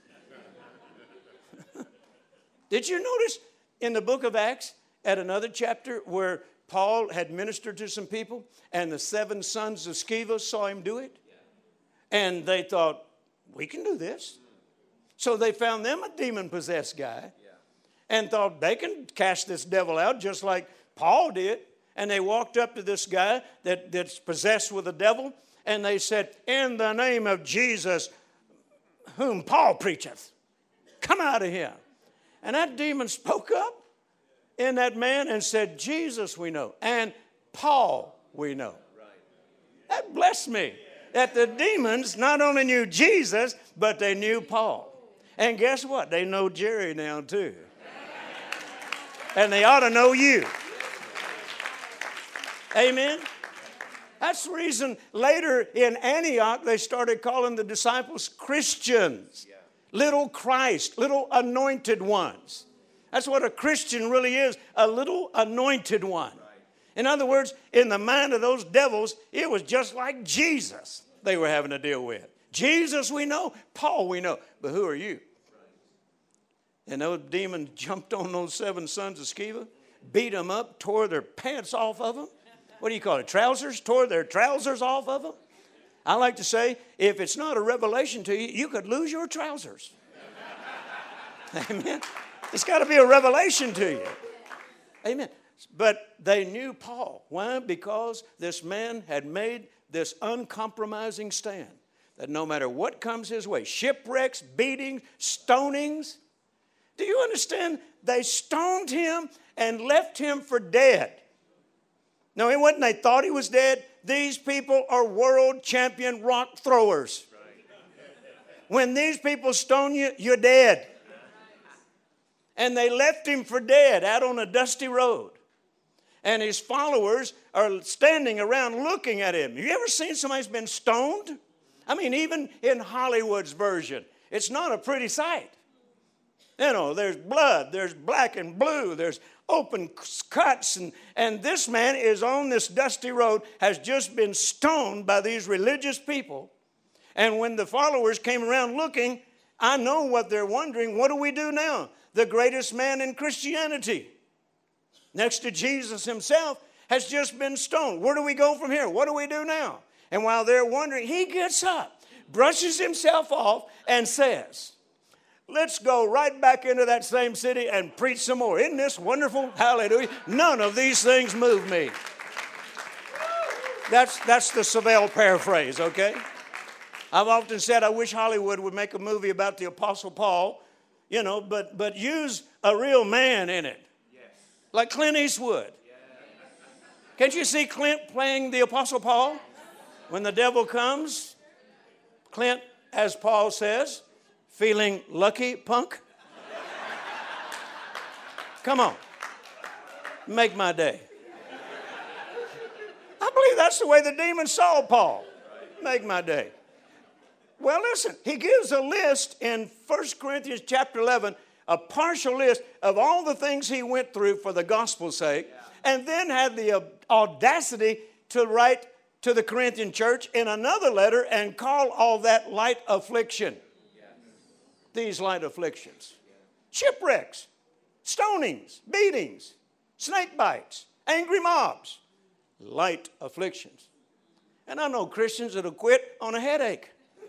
Did you notice in the book of Acts at another chapter where Paul had ministered to some people and the seven sons of Sceva saw him do it? And they thought, we can do this. So they found them a demon-possessed guy and thought they can cast this devil out just like Paul did. And they walked up to this guy that, that's possessed with a devil and they said, in the name of Jesus, whom Paul preacheth, come out of him. And that demon spoke up in that man and said, Jesus we know, and Paul we know. That blessed me, that the demons not only knew Jesus, but they knew Paul. And guess what? They know Jerry now too. And they ought to know you. Amen? That's the reason later in Antioch they started calling the disciples Christians. Little Christ, little anointed ones. That's what a Christian really is, a little anointed one. In other words, in the mind of those devils, it was just like Jesus they were having to deal with. Jesus we know, Paul we know, but who are you? And those demons jumped on those seven sons of Sceva, beat them up, tore their pants off of them. What do you call it, trousers? Tore their trousers off of them. I like to say, if it's not a revelation to you, you could lose your trousers. Amen. It's got to be a revelation to you. Amen. But they knew Paul. Why? Because this man had made this uncompromising stand that no matter what comes his way, shipwrecks, beatings, stonings. Do you understand? They stoned him and left him for dead. No, it wasn't they thought he was dead. These people are world champion rock throwers. When these people stone you, you're dead. And they left him for dead out on a dusty road. And his followers are standing around looking at him. Have you ever seen somebody who's been stoned? I mean, even in Hollywood's version, it's not a pretty sight. You know, there's blood, there's black and blue, there's open cuts, and, and this man is on this dusty road, has just been stoned by these religious people. And when the followers came around looking, I know what they're wondering. What do we do now? The greatest man in Christianity, next to Jesus himself, has just been stoned. Where do we go from here? What do we do now? And while they're wondering, he gets up, brushes himself off, and says, let's go right back into that same city and preach some more. Isn't this wonderful? Hallelujah. None of these things move me. That's, that's the Savelle paraphrase, okay? I've often said I wish Hollywood would make a movie about the Apostle Paul, you know, but, but use a real man in it. Yes. Like Clint Eastwood. Yes. Can't you see Clint playing the Apostle Paul? When the devil comes, Clint, as Paul says, feeling lucky, punk? Come on. Make my day. I believe that's the way the demons saw Paul. Make my day. Well, listen, he gives a list in First Corinthians chapter eleven, a partial list of all the things he went through for the gospel's sake, and then had the audacity to write to the Corinthian church in another letter and call all that light affliction. These light afflictions. Shipwrecks, stonings, beatings, snake bites, angry mobs, light afflictions. And I know Christians that'll quit on a headache.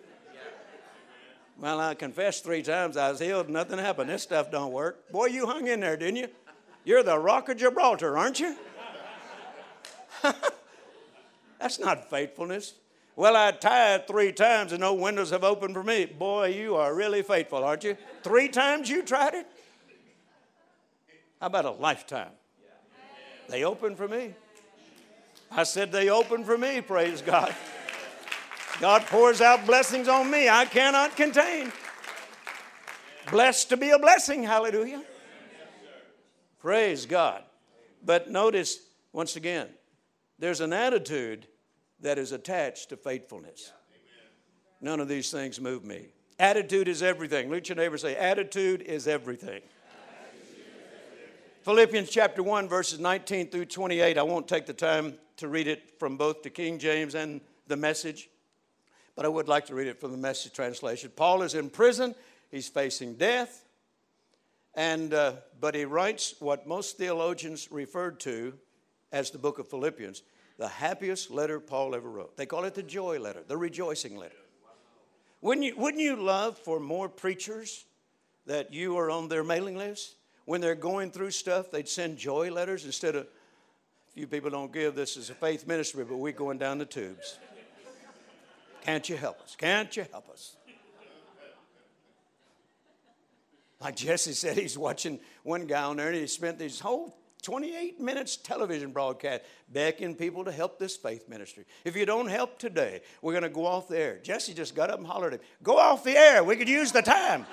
Well, I confessed three times I was healed, nothing happened. This stuff don't work. Boy, you hung in there, didn't you? You're the Rock of Gibraltar, aren't you? That's not faithfulness. Well, I tithed three times and no windows have opened for me. Boy, you are really faithful, aren't you? Three times you tried it? How about a lifetime? They opened for me. I said they opened for me, praise God. God pours out blessings on me I cannot contain. Blessed to be a blessing, hallelujah. Praise God. But notice, once again, there's an attitude that is attached to faithfulness. None of these things move me. Attitude is everything. Look at your neighbor and say, attitude is everything. Philippians chapter one, verses nineteen through twenty-eight. I won't take the time to read it from both the King James and the Message, but I would like to read it from the Message translation. Paul is in prison. He's facing death. And uh, but he writes what most theologians referred to as the book of Philippians, the happiest letter Paul ever wrote. They call it the joy letter, the rejoicing letter. Wouldn't you, wouldn't you love for more preachers that you are on their mailing list? When they're going through stuff, they'd send joy letters instead of, you people don't give, this is a faith ministry, but we're going down the tubes. Can't you help us? Can't you help us? Like Jesse said, he's watching one guy on there, and he spent these whole twenty-eight minutes television broadcast begging people to help this faith ministry. If you don't help today, we're going to go off the air. Jesse just got up and hollered at him, go off the air. We could use the time.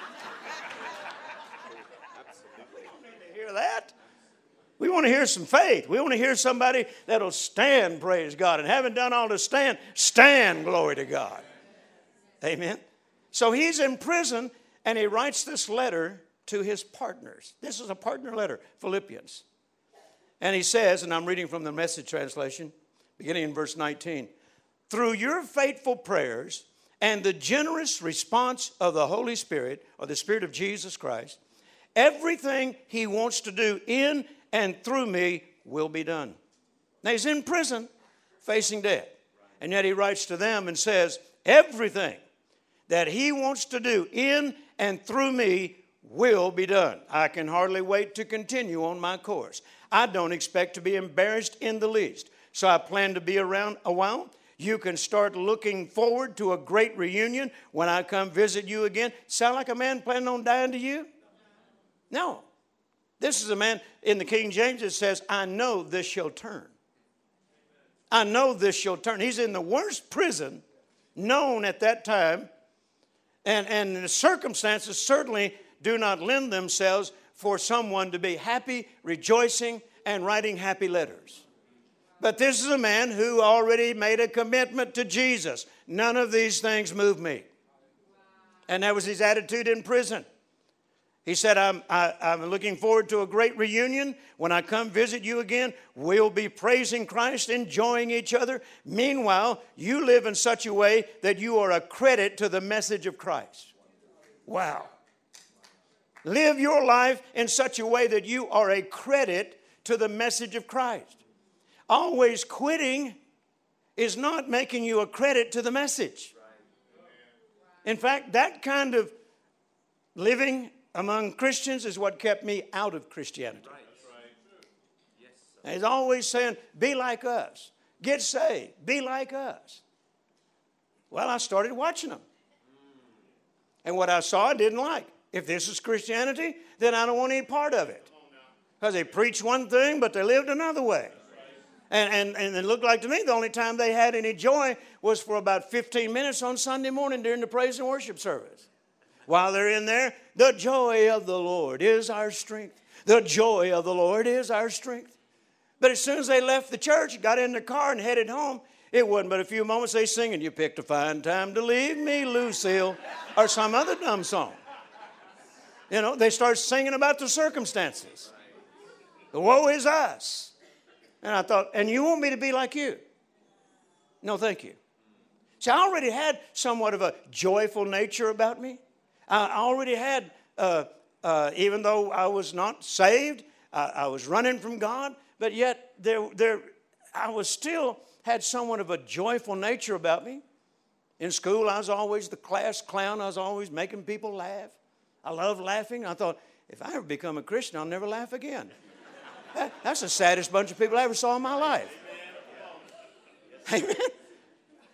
Hear that? We want to hear some faith. We want to hear somebody that'll stand, praise God. And having done all to stand, stand, glory to God. Amen. So he's in prison, and he writes this letter to his partners. This is a partner letter, Philippians. And he says, and I'm reading from the Message translation, beginning in verse nineteen, through your faithful prayers and the generous response of the Holy Spirit, or the Spirit of Jesus Christ, everything he wants to do in and through me will be done. Now he's in prison facing death. And yet he writes to them and says, everything that he wants to do in and through me will be done. I can hardly wait to continue on my course. I don't expect to be embarrassed in the least. So I plan to be around a while. You can start looking forward to a great reunion when I come visit you again. Sound like a man planning on dying to you? No. This is a man, in the King James it says, I know this shall turn. I know this shall turn. He's in the worst prison known at that time. And, and the circumstances certainly do not lend themselves for someone to be happy, rejoicing, and writing happy letters. But this is a man who already made a commitment to Jesus. None of these things move me. And that was his attitude in prison. He said, I'm, I, I'm looking forward to a great reunion. When I come visit you again, we'll be praising Christ, enjoying each other. Meanwhile, you live in such a way that you are a credit to the message of Christ. Wow. Live your life in such a way that you are a credit to the message of Christ. Always quitting is not making you a credit to the message. In fact, that kind of living among Christians is what kept me out of Christianity. And he's always saying, be like us. Get saved. Be like us. Well, I started watching them. And what I saw I didn't like. If this is Christianity, then I don't want any part of it. Because they preached one thing, but they lived another way. And, and, and it looked like to me the only time they had any joy was for about fifteen minutes on Sunday morning during the praise and worship service. While they're in there, the joy of the Lord is our strength. The joy of the Lord is our strength. But as soon as they left the church, got in the car and headed home, it wasn't but a few moments they singing, you picked a fine time to leave me, Lucille, or some other dumb song. You know, they start singing about the circumstances. The woe is us. And I thought, and you want me to be like you? No, thank you. See, I already had somewhat of a joyful nature about me. I already had, uh, uh, even though I was not saved, I, I was running from God, but yet there, there, I was still had somewhat of a joyful nature about me. In school, I was always the class clown. I was always making people laugh. I love laughing. I thought, if I ever become a Christian, I'll never laugh again. That, that's the saddest bunch of people I ever saw in my life. Amen.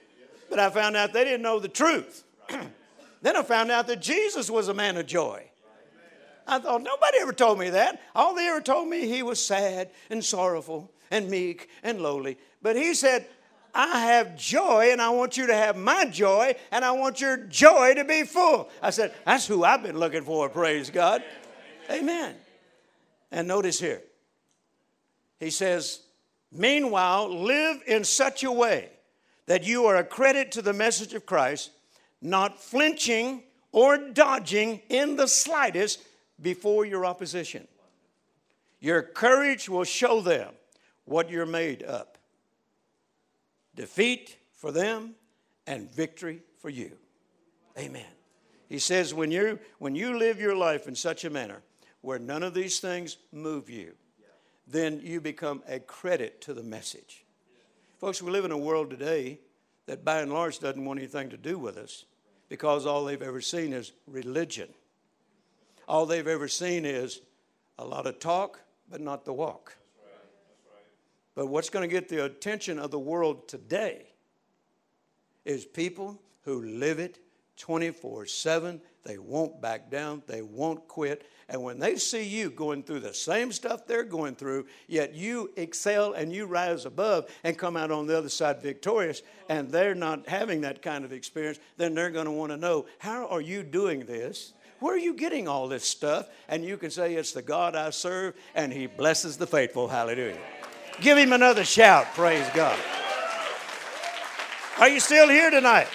But I found out they didn't know the truth. Then I found out that Jesus was a man of joy. I thought, nobody ever told me that. All they ever told me, he was sad and sorrowful and meek and lowly. But he said, I have joy, and I want you to have my joy, and I want your joy to be full. I said, that's who I've been looking for, praise God. Amen. And notice here, he says, meanwhile, live in such a way that you are a credit to the message of Christ, not flinching or dodging in the slightest before your opposition. Your courage will show them what you're made up. Defeat for them and victory for you. Amen. He says when you when you live your life in such a manner where none of these things move you, then you become a credit to the message. Folks, we live in a world today that by and large doesn't want anything to do with us because all they've ever seen is religion. All they've ever seen is a lot of talk, but not the walk. That's right. That's right. But what's going to get the attention of the world today is people who live it twenty-four seven. They won't back down. They won't quit. And when they see you going through the same stuff they're going through, yet you excel and you rise above and come out on the other side victorious, and they're not having that kind of experience, then they're going to want to know, how are you doing this? Where are you getting all this stuff? And you can say, it's the God I serve, and he blesses the faithful. Hallelujah. Give him another shout. Praise God. Are you still here tonight?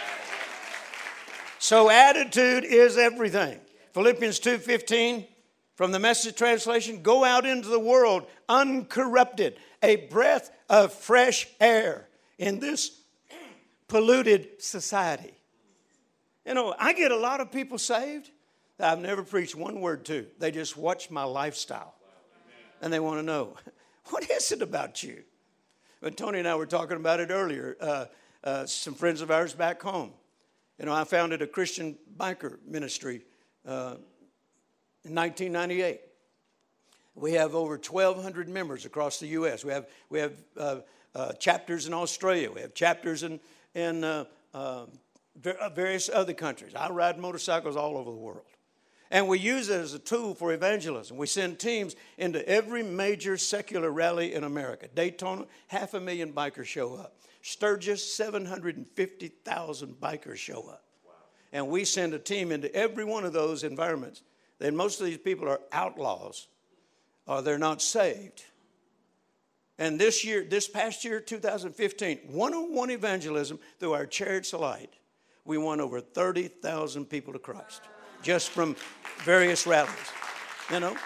So attitude is everything. Philippians two fifteen from the Message translation, go out into the world uncorrupted, a breath of fresh air in this polluted society. You know, I get a lot of people saved that I've never preached one word to. They just watch my lifestyle. And they want to know, what is it about you? But Tony and I were talking about it earlier. Uh, uh, some friends of ours back home. You know, I founded a Christian biker ministry uh, in nineteen ninety-eight. We have over twelve hundred members across the U S We have we have uh, uh, chapters in Australia. We have chapters in in uh, uh, various other countries. I ride motorcycles all over the world. And we use it as a tool for evangelism. We send teams into every major secular rally in America. Daytona, half a million bikers show up. Sturgis, seven hundred fifty thousand bikers show up. Wow. And we send a team into every one of those environments. Then most of these people are outlaws or they're not saved. And this year, this past year, two thousand fifteen, one-on-one evangelism through our Chariots of Light, we won over thirty thousand people to Christ just from various rallies, you know.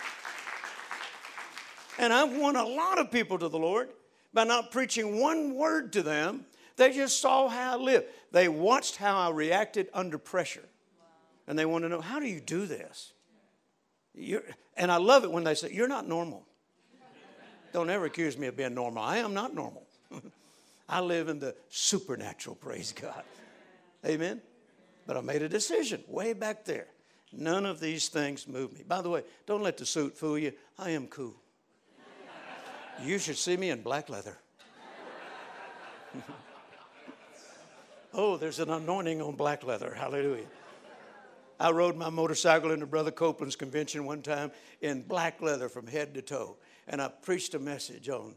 And I've won a lot of people to the Lord by not preaching one word to them. They just saw how I lived. They watched how I reacted under pressure. And they want to know, how do you do this? You're, and I love it when they say, you're not normal. Don't ever accuse me of being normal. I am not normal. I live in the supernatural, praise God. Amen? But I made a decision way back there. None of these things move me. By the way, don't let the suit fool you. I am cool. You should see me in black leather. Oh, there's an anointing on black leather. Hallelujah. I rode my motorcycle into Brother Copeland's convention one time in black leather from head to toe. And I preached a message on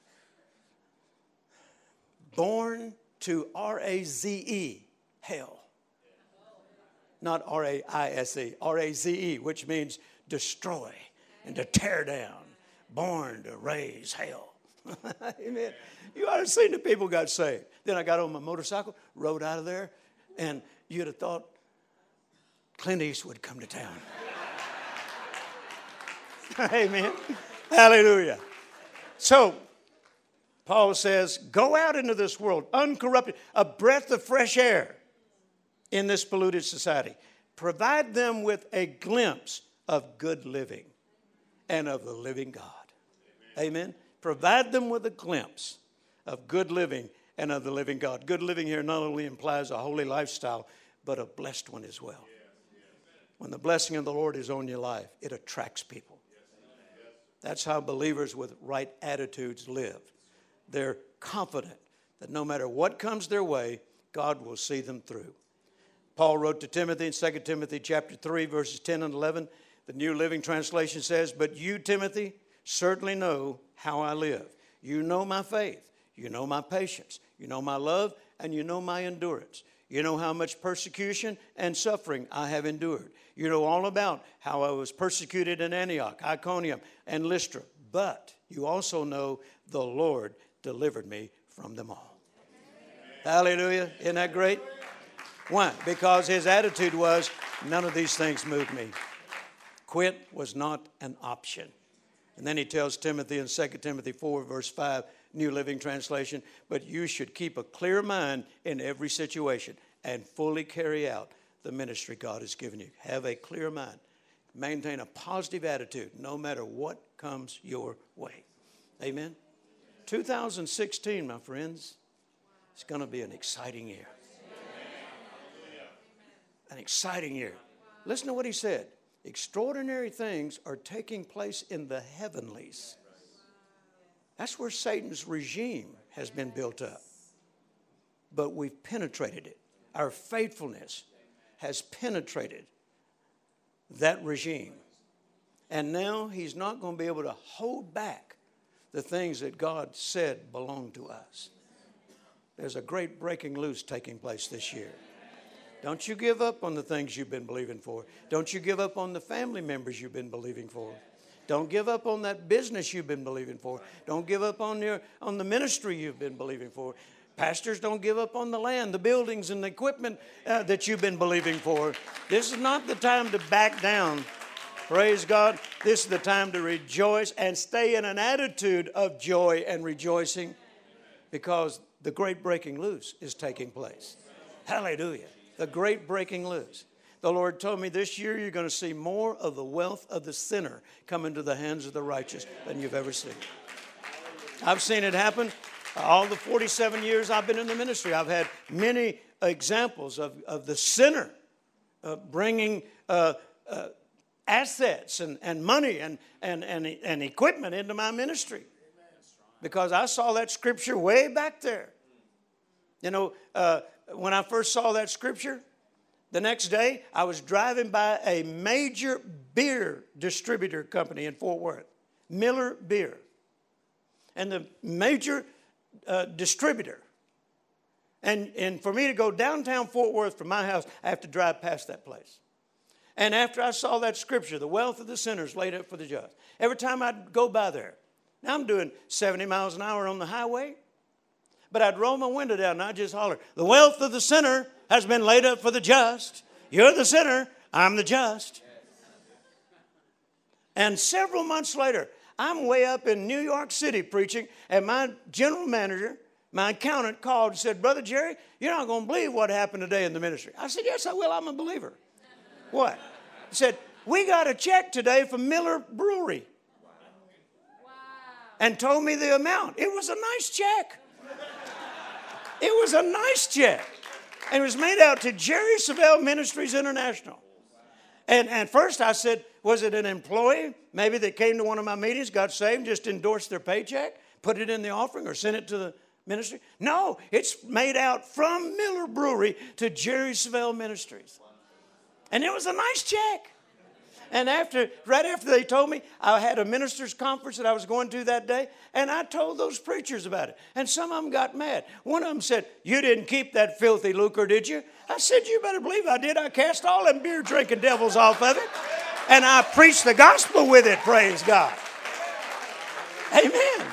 born to R A Z E, hell. Not R A I S E, R A Z E, which means destroy and to tear down. Born to raise hell. Amen. You ought to have seen the people got saved. Then I got on my motorcycle, rode out of there, and you'd have thought Clint Eastwood come to town. Amen. Hallelujah. So, Paul says, go out into this world, uncorrupted, a breath of fresh air in this polluted society. Provide them with a glimpse of good living and of the living God. Amen. Amen. Provide them with a glimpse of good living and of the living God. Good living here not only implies a holy lifestyle, but a blessed one as well. When the blessing of the Lord is on your life, it attracts people. That's how believers with right attitudes live. They're confident that no matter what comes their way, God will see them through. Paul wrote to Timothy in Second Timothy chapter three, verses ten and eleven. The New Living Translation says, "But you, Timothy, certainly know how I live. You know my faith. You know my patience. You know my love, and you know my endurance. You know how much persecution and suffering I have endured. You know all about how I was persecuted in Antioch, Iconium, and Lystra. But you also know the Lord delivered me from them all." Hallelujah. Isn't that great? Why? Because his attitude was, none of these things move me. Quit was not an option. And then he tells Timothy in Second Timothy four, verse five, New Living Translation, "But you should keep a clear mind in every situation and fully carry out the ministry God has given you." Have a clear mind. Maintain a positive attitude no matter what comes your way. Amen. two thousand sixteen, my friends, it's going to be an exciting year. An exciting year. Listen to what he said. Extraordinary things are taking place in the heavenlies. That's where Satan's regime has been built up. But we've penetrated it. Our faithfulness has penetrated that regime. And now he's not going to be able to hold back the things that God said belong to us. There's a great breaking loose taking place this year. Don't you give up on the things you've been believing for. Don't you give up on the family members you've been believing for. Don't give up on that business you've been believing for. Don't give up on your on the ministry you've been believing for. Pastors, don't give up on the land, the buildings, and the equipment uh, that you've been believing for. This is not the time to back down. Praise God. This is the time to rejoice and stay in an attitude of joy and rejoicing, because the great breaking loose is taking place. Hallelujah. The great breaking loose. The Lord told me this year you're going to see more of the wealth of the sinner come into the hands of the righteous than you've ever seen. I've seen it happen. All the forty-seven years I've been in the ministry, I've had many examples of, of the sinner uh, bringing uh, uh, assets and, and money and, and, and, and equipment into my ministry. Because I saw that scripture way back there. You know, uh, when I first saw that scripture, the next day I was driving by a major beer distributor company in Fort Worth, Miller Beer. And the major uh, distributor. And, and for me to go downtown Fort Worth from my house, I have to drive past that place. And after I saw that scripture, the wealth of the sinners laid up for the just. Every time I'd go by there, now I'm doing seventy miles an hour on the highway, but I'd roll my window down and I'd just holler, "The wealth of the sinner has been laid up for the just. You're the sinner, I'm the just." And several months later, I'm way up in New York City preaching, and my general manager, my accountant, called and said, "Brother Jerry, you're not going to believe what happened today in the ministry." I said, "Yes, I will. I'm a believer." "What?" He said, "We got a check today from Miller Brewery." Wow. And told me the amount. It was a nice check. It was a nice check. And it was made out to Jerry Savelle Ministries International. And, and first I said, was it an employee maybe that came to one of my meetings, got saved, just endorsed their paycheck, put it in the offering or sent it to the ministry? No, it's made out from Miller Brewery to Jerry Savelle Ministries. And it was a nice check. And after, right after they told me, I had a ministers' conference that I was going to that day, and I told those preachers about it. And some of them got mad. One of them said, "You didn't keep that filthy lucre, did you?" I said, "You better believe I did. I cast all them beer-drinking devils off of it. And I preached the gospel with it, praise God." Amen.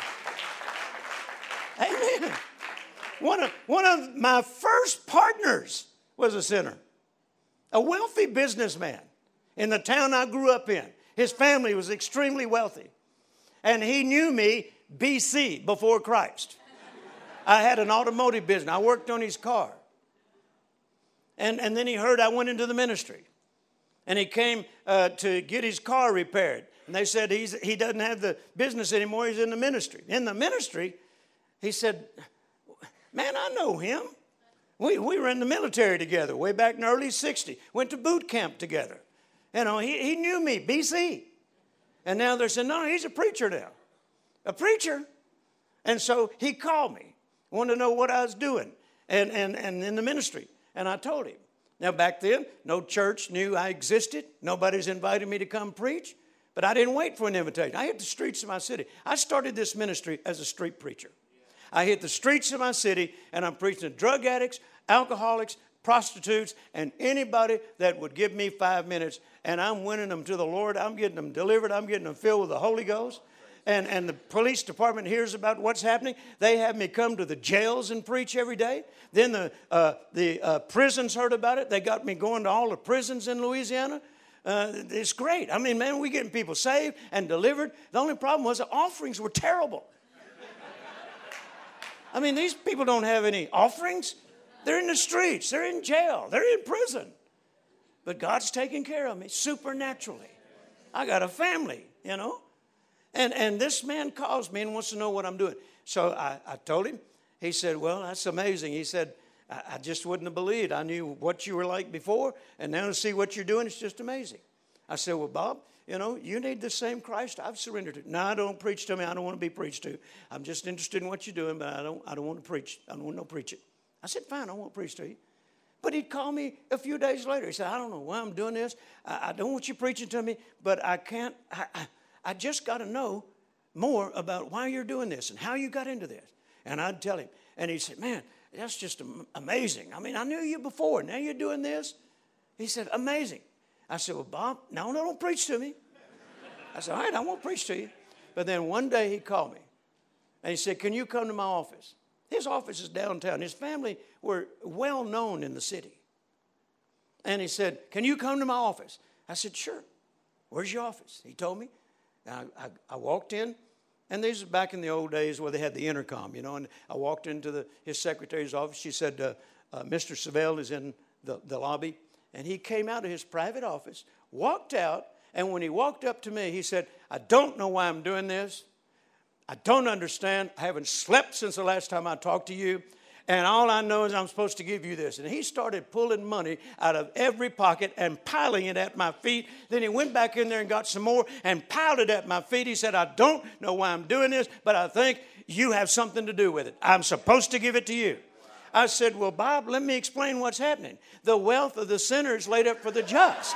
Amen. One of, one of my first partners was a sinner, a wealthy businessman in the town I grew up in. His family was extremely wealthy. And he knew me B C, before Christ. I had an automotive business. I worked on his car. And, and then he heard I went into the ministry. And he came uh, to get his car repaired. And they said he's, he doesn't have the business anymore. He's in the ministry. In the ministry, he said, "Man, I know him. We, we were in the military together way back in the early sixties. Went to boot camp together. You know, he, he knew me, B C. And now they're saying, no, he's a preacher now. A preacher. And so he called me, wanted to know what I was doing. and, and, and in the ministry. And I told him. Now, back then, no church knew I existed. Nobody's invited me to come preach. But I didn't wait for an invitation. I hit the streets of my city. I started this ministry as a street preacher. I hit the streets of my city, and I'm preaching to drug addicts, alcoholics, prostitutes, and anybody that would give me five minutes. And I'm winning them to the Lord. I'm getting them delivered. I'm getting them filled with the Holy Ghost. And, and the police department hears about what's happening. They have me come to the jails and preach every day. Then the, uh, the uh, prisons heard about it. They got me going to all the prisons in Louisiana. Uh, it's great. I mean, man, we're getting people saved and delivered. The only problem was the offerings were terrible. I mean, these people don't have any offerings. They're in the streets. They're in jail. They're in prison. But God's taking care of me supernaturally. I got a family, you know. And and this man calls me and wants to know what I'm doing. So I, I told him. He said, well, that's amazing. He said, I, I just wouldn't have believed. I knew what you were like before, and now to see what you're doing, it's just amazing. I said, well, Bob, you know, you need the same Christ I've surrendered to. No, I don't preach to me. I don't want to be preached to. I'm just interested in what you're doing, but I don't I don't want to preach. I don't want no preaching. I said, fine, I won't preach to you. But he'd call me a few days later. He said, I don't know why I'm doing this. I, I don't want you preaching to me, but I can't. I, I, I just got to know more about why you're doing this and how you got into this. And I'd tell him. And he said, man, that's just amazing. I mean, I knew you before. Now you're doing this? He said, amazing. I said, well, Bob, no, no, don't preach to me. I said, all right, I won't preach to you. But then one day he called me. And he said, can you come to my office? His office is downtown. His family were well known in the city. And he said, can you come to my office? I said, sure. Where's your office? He told me. I, I, I walked in, and these are back in the old days where they had the intercom, you know, and I walked into the, his secretary's office. She said, uh, uh, Mister Savelle is in the, the lobby. And he came out of his private office, walked out, and when he walked up to me, he said, I don't know why I'm doing this. I don't understand. I haven't slept since the last time I talked to you. And all I know is I'm supposed to give you this. And he started pulling money out of every pocket and piling it at my feet. Then he went back in there and got some more and piled it at my feet. He said, I don't know why I'm doing this, but I think you have something to do with it. I'm supposed to give it to you. I said, well, Bob, let me explain what's happening. The wealth of the sinner is laid up for the just.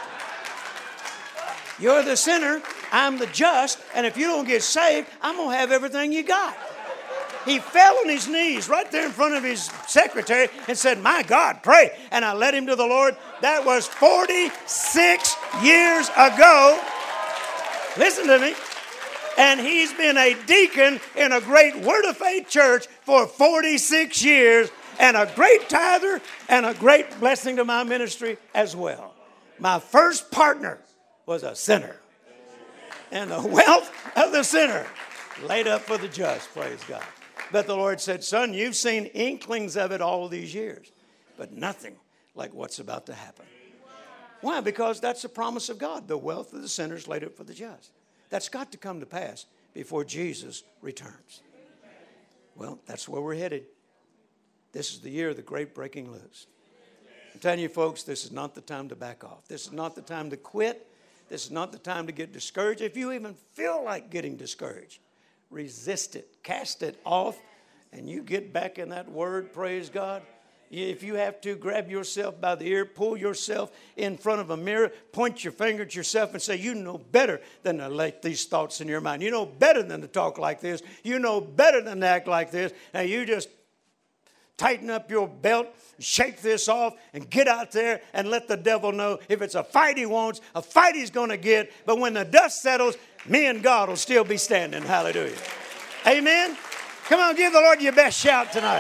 You're the sinner, I'm the just, and if you don't get saved, I'm going to have everything you got. He fell on his knees right there in front of his secretary and said, my God, pray. And I led him to the Lord. That was forty-six years ago. Listen to me. And he's been a deacon in a great Word of Faith church for forty-six years and a great tither and a great blessing to my ministry as well. My first partner was a sinner. And the wealth of the sinner laid up for the just, praise God. But the Lord said, son, you've seen inklings of it all these years, but nothing like what's about to happen. Why? Because that's the promise of God. The wealth of the sinners laid up for the just. That's got to come to pass before Jesus returns. Well, that's where we're headed. This is the year of the great breaking loose. I'm telling you, folks, this is not the time to back off. This is not the time to quit. This is not the time to get discouraged. If you even feel like getting discouraged, resist it, cast it off, and you get back in that word, praise God. If you have to, grab yourself by the ear, pull yourself in front of a mirror, point your finger at yourself and say, you know better than to let these thoughts in your mind. You know better than to talk like this. You know better than to act like this. Now you just tighten up your belt, shake this off, and get out there and let the devil know if it's a fight he wants, a fight he's going to get. But when the dust settles, me and God will still be standing. Hallelujah. Amen. Come on, give the Lord your best shout tonight.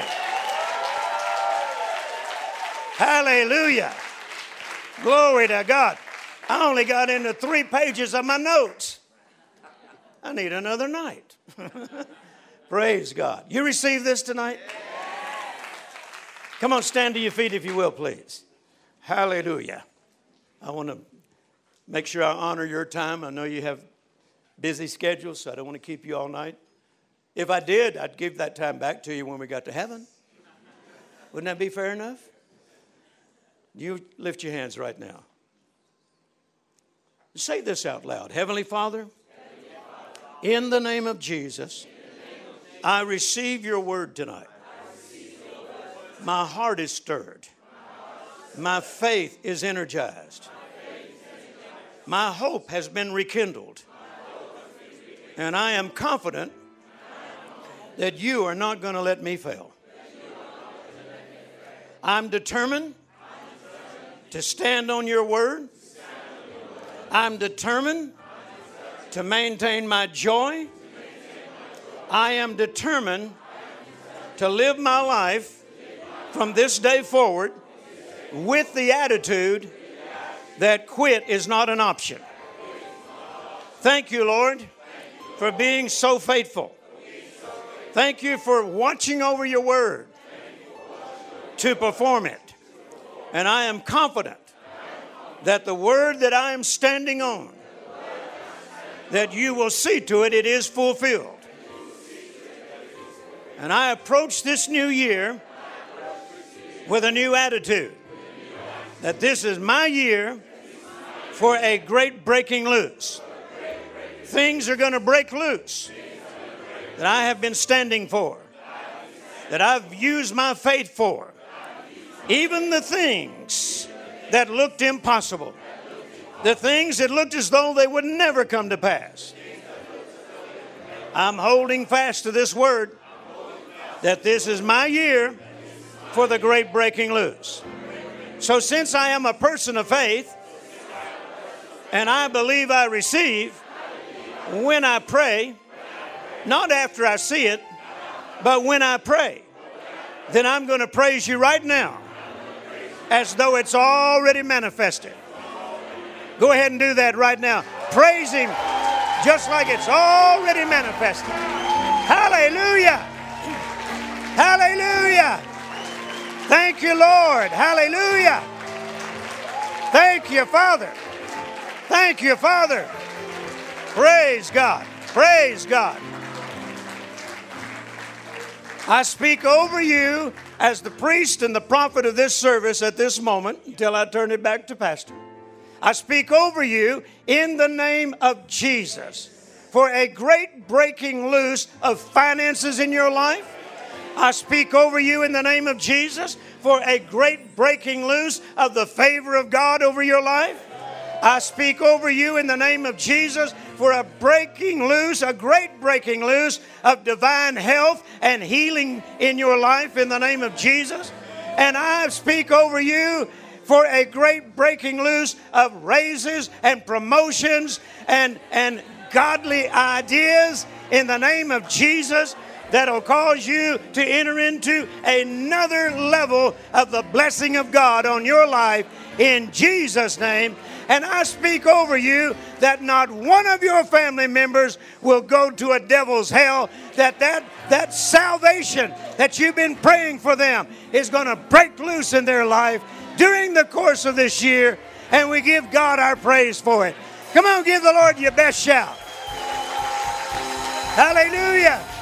Hallelujah. Glory to God. I only got into three pages of my notes. I need another night. Praise God. You receive this tonight? Come on, stand to your feet if you will, please. Hallelujah. I want to make sure I honor your time. I know you have busy schedules, so I don't want to keep you all night. If I did, I'd give that time back to you when we got to heaven. Wouldn't that be fair enough? You lift your hands right now. Say this out loud. Heavenly Father, in the name of Jesus, I receive your word tonight. My heart is stirred. My faith is energized. My hope has been rekindled. And I am confident that you are not going to let me fail. I'm determined to stand on your word. I'm determined to maintain my joy. I am determined to live my life from this day forward with the attitude that quit is not an option. Thank you, Lord, for being so faithful. Thank you for watching over your word to perform it. And I am confident that the word that I am standing on, that you will see to it, it is fulfilled. And I approach this new year with a new attitude, that this is my year for a great breaking loose. Things are going to break loose that I have been standing for, that I've used my faith for. Even the things that looked impossible, the things that looked as though they would never come to pass. I'm holding fast to this word, that this is my year for the great breaking loose. So since I am a person of faith, and I believe I receive when I pray, not after I see it, but when I pray, then I'm going to praise you right now as though it's already manifested. Go ahead and do that right now. Praise Him just like it's already manifested. Hallelujah. Hallelujah. Thank you, Lord. Hallelujah. Thank you, Father. Thank you, Father. Praise God. Praise God. I speak over you as the priest and the prophet of this service at this moment until I turn it back to Pastor. I speak over you in the name of Jesus for a great breaking loose of finances in your life. I speak over you in the name of Jesus for a great breaking loose of the favor of God over your life. I speak over you in the name of Jesus for a breaking loose, a great breaking loose of divine health and healing in your life in the name of Jesus. And I speak over you for a great breaking loose of raises and promotions and, and godly ideas in the name of Jesus that'll cause you to enter into another level of the blessing of God on your life in Jesus' name. And I speak over you that not one of your family members will go to a devil's hell, that that, that salvation that you've been praying for them is going to break loose in their life during the course of this year, and we give God our praise for it. Come on, give the Lord your best shout. Hallelujah.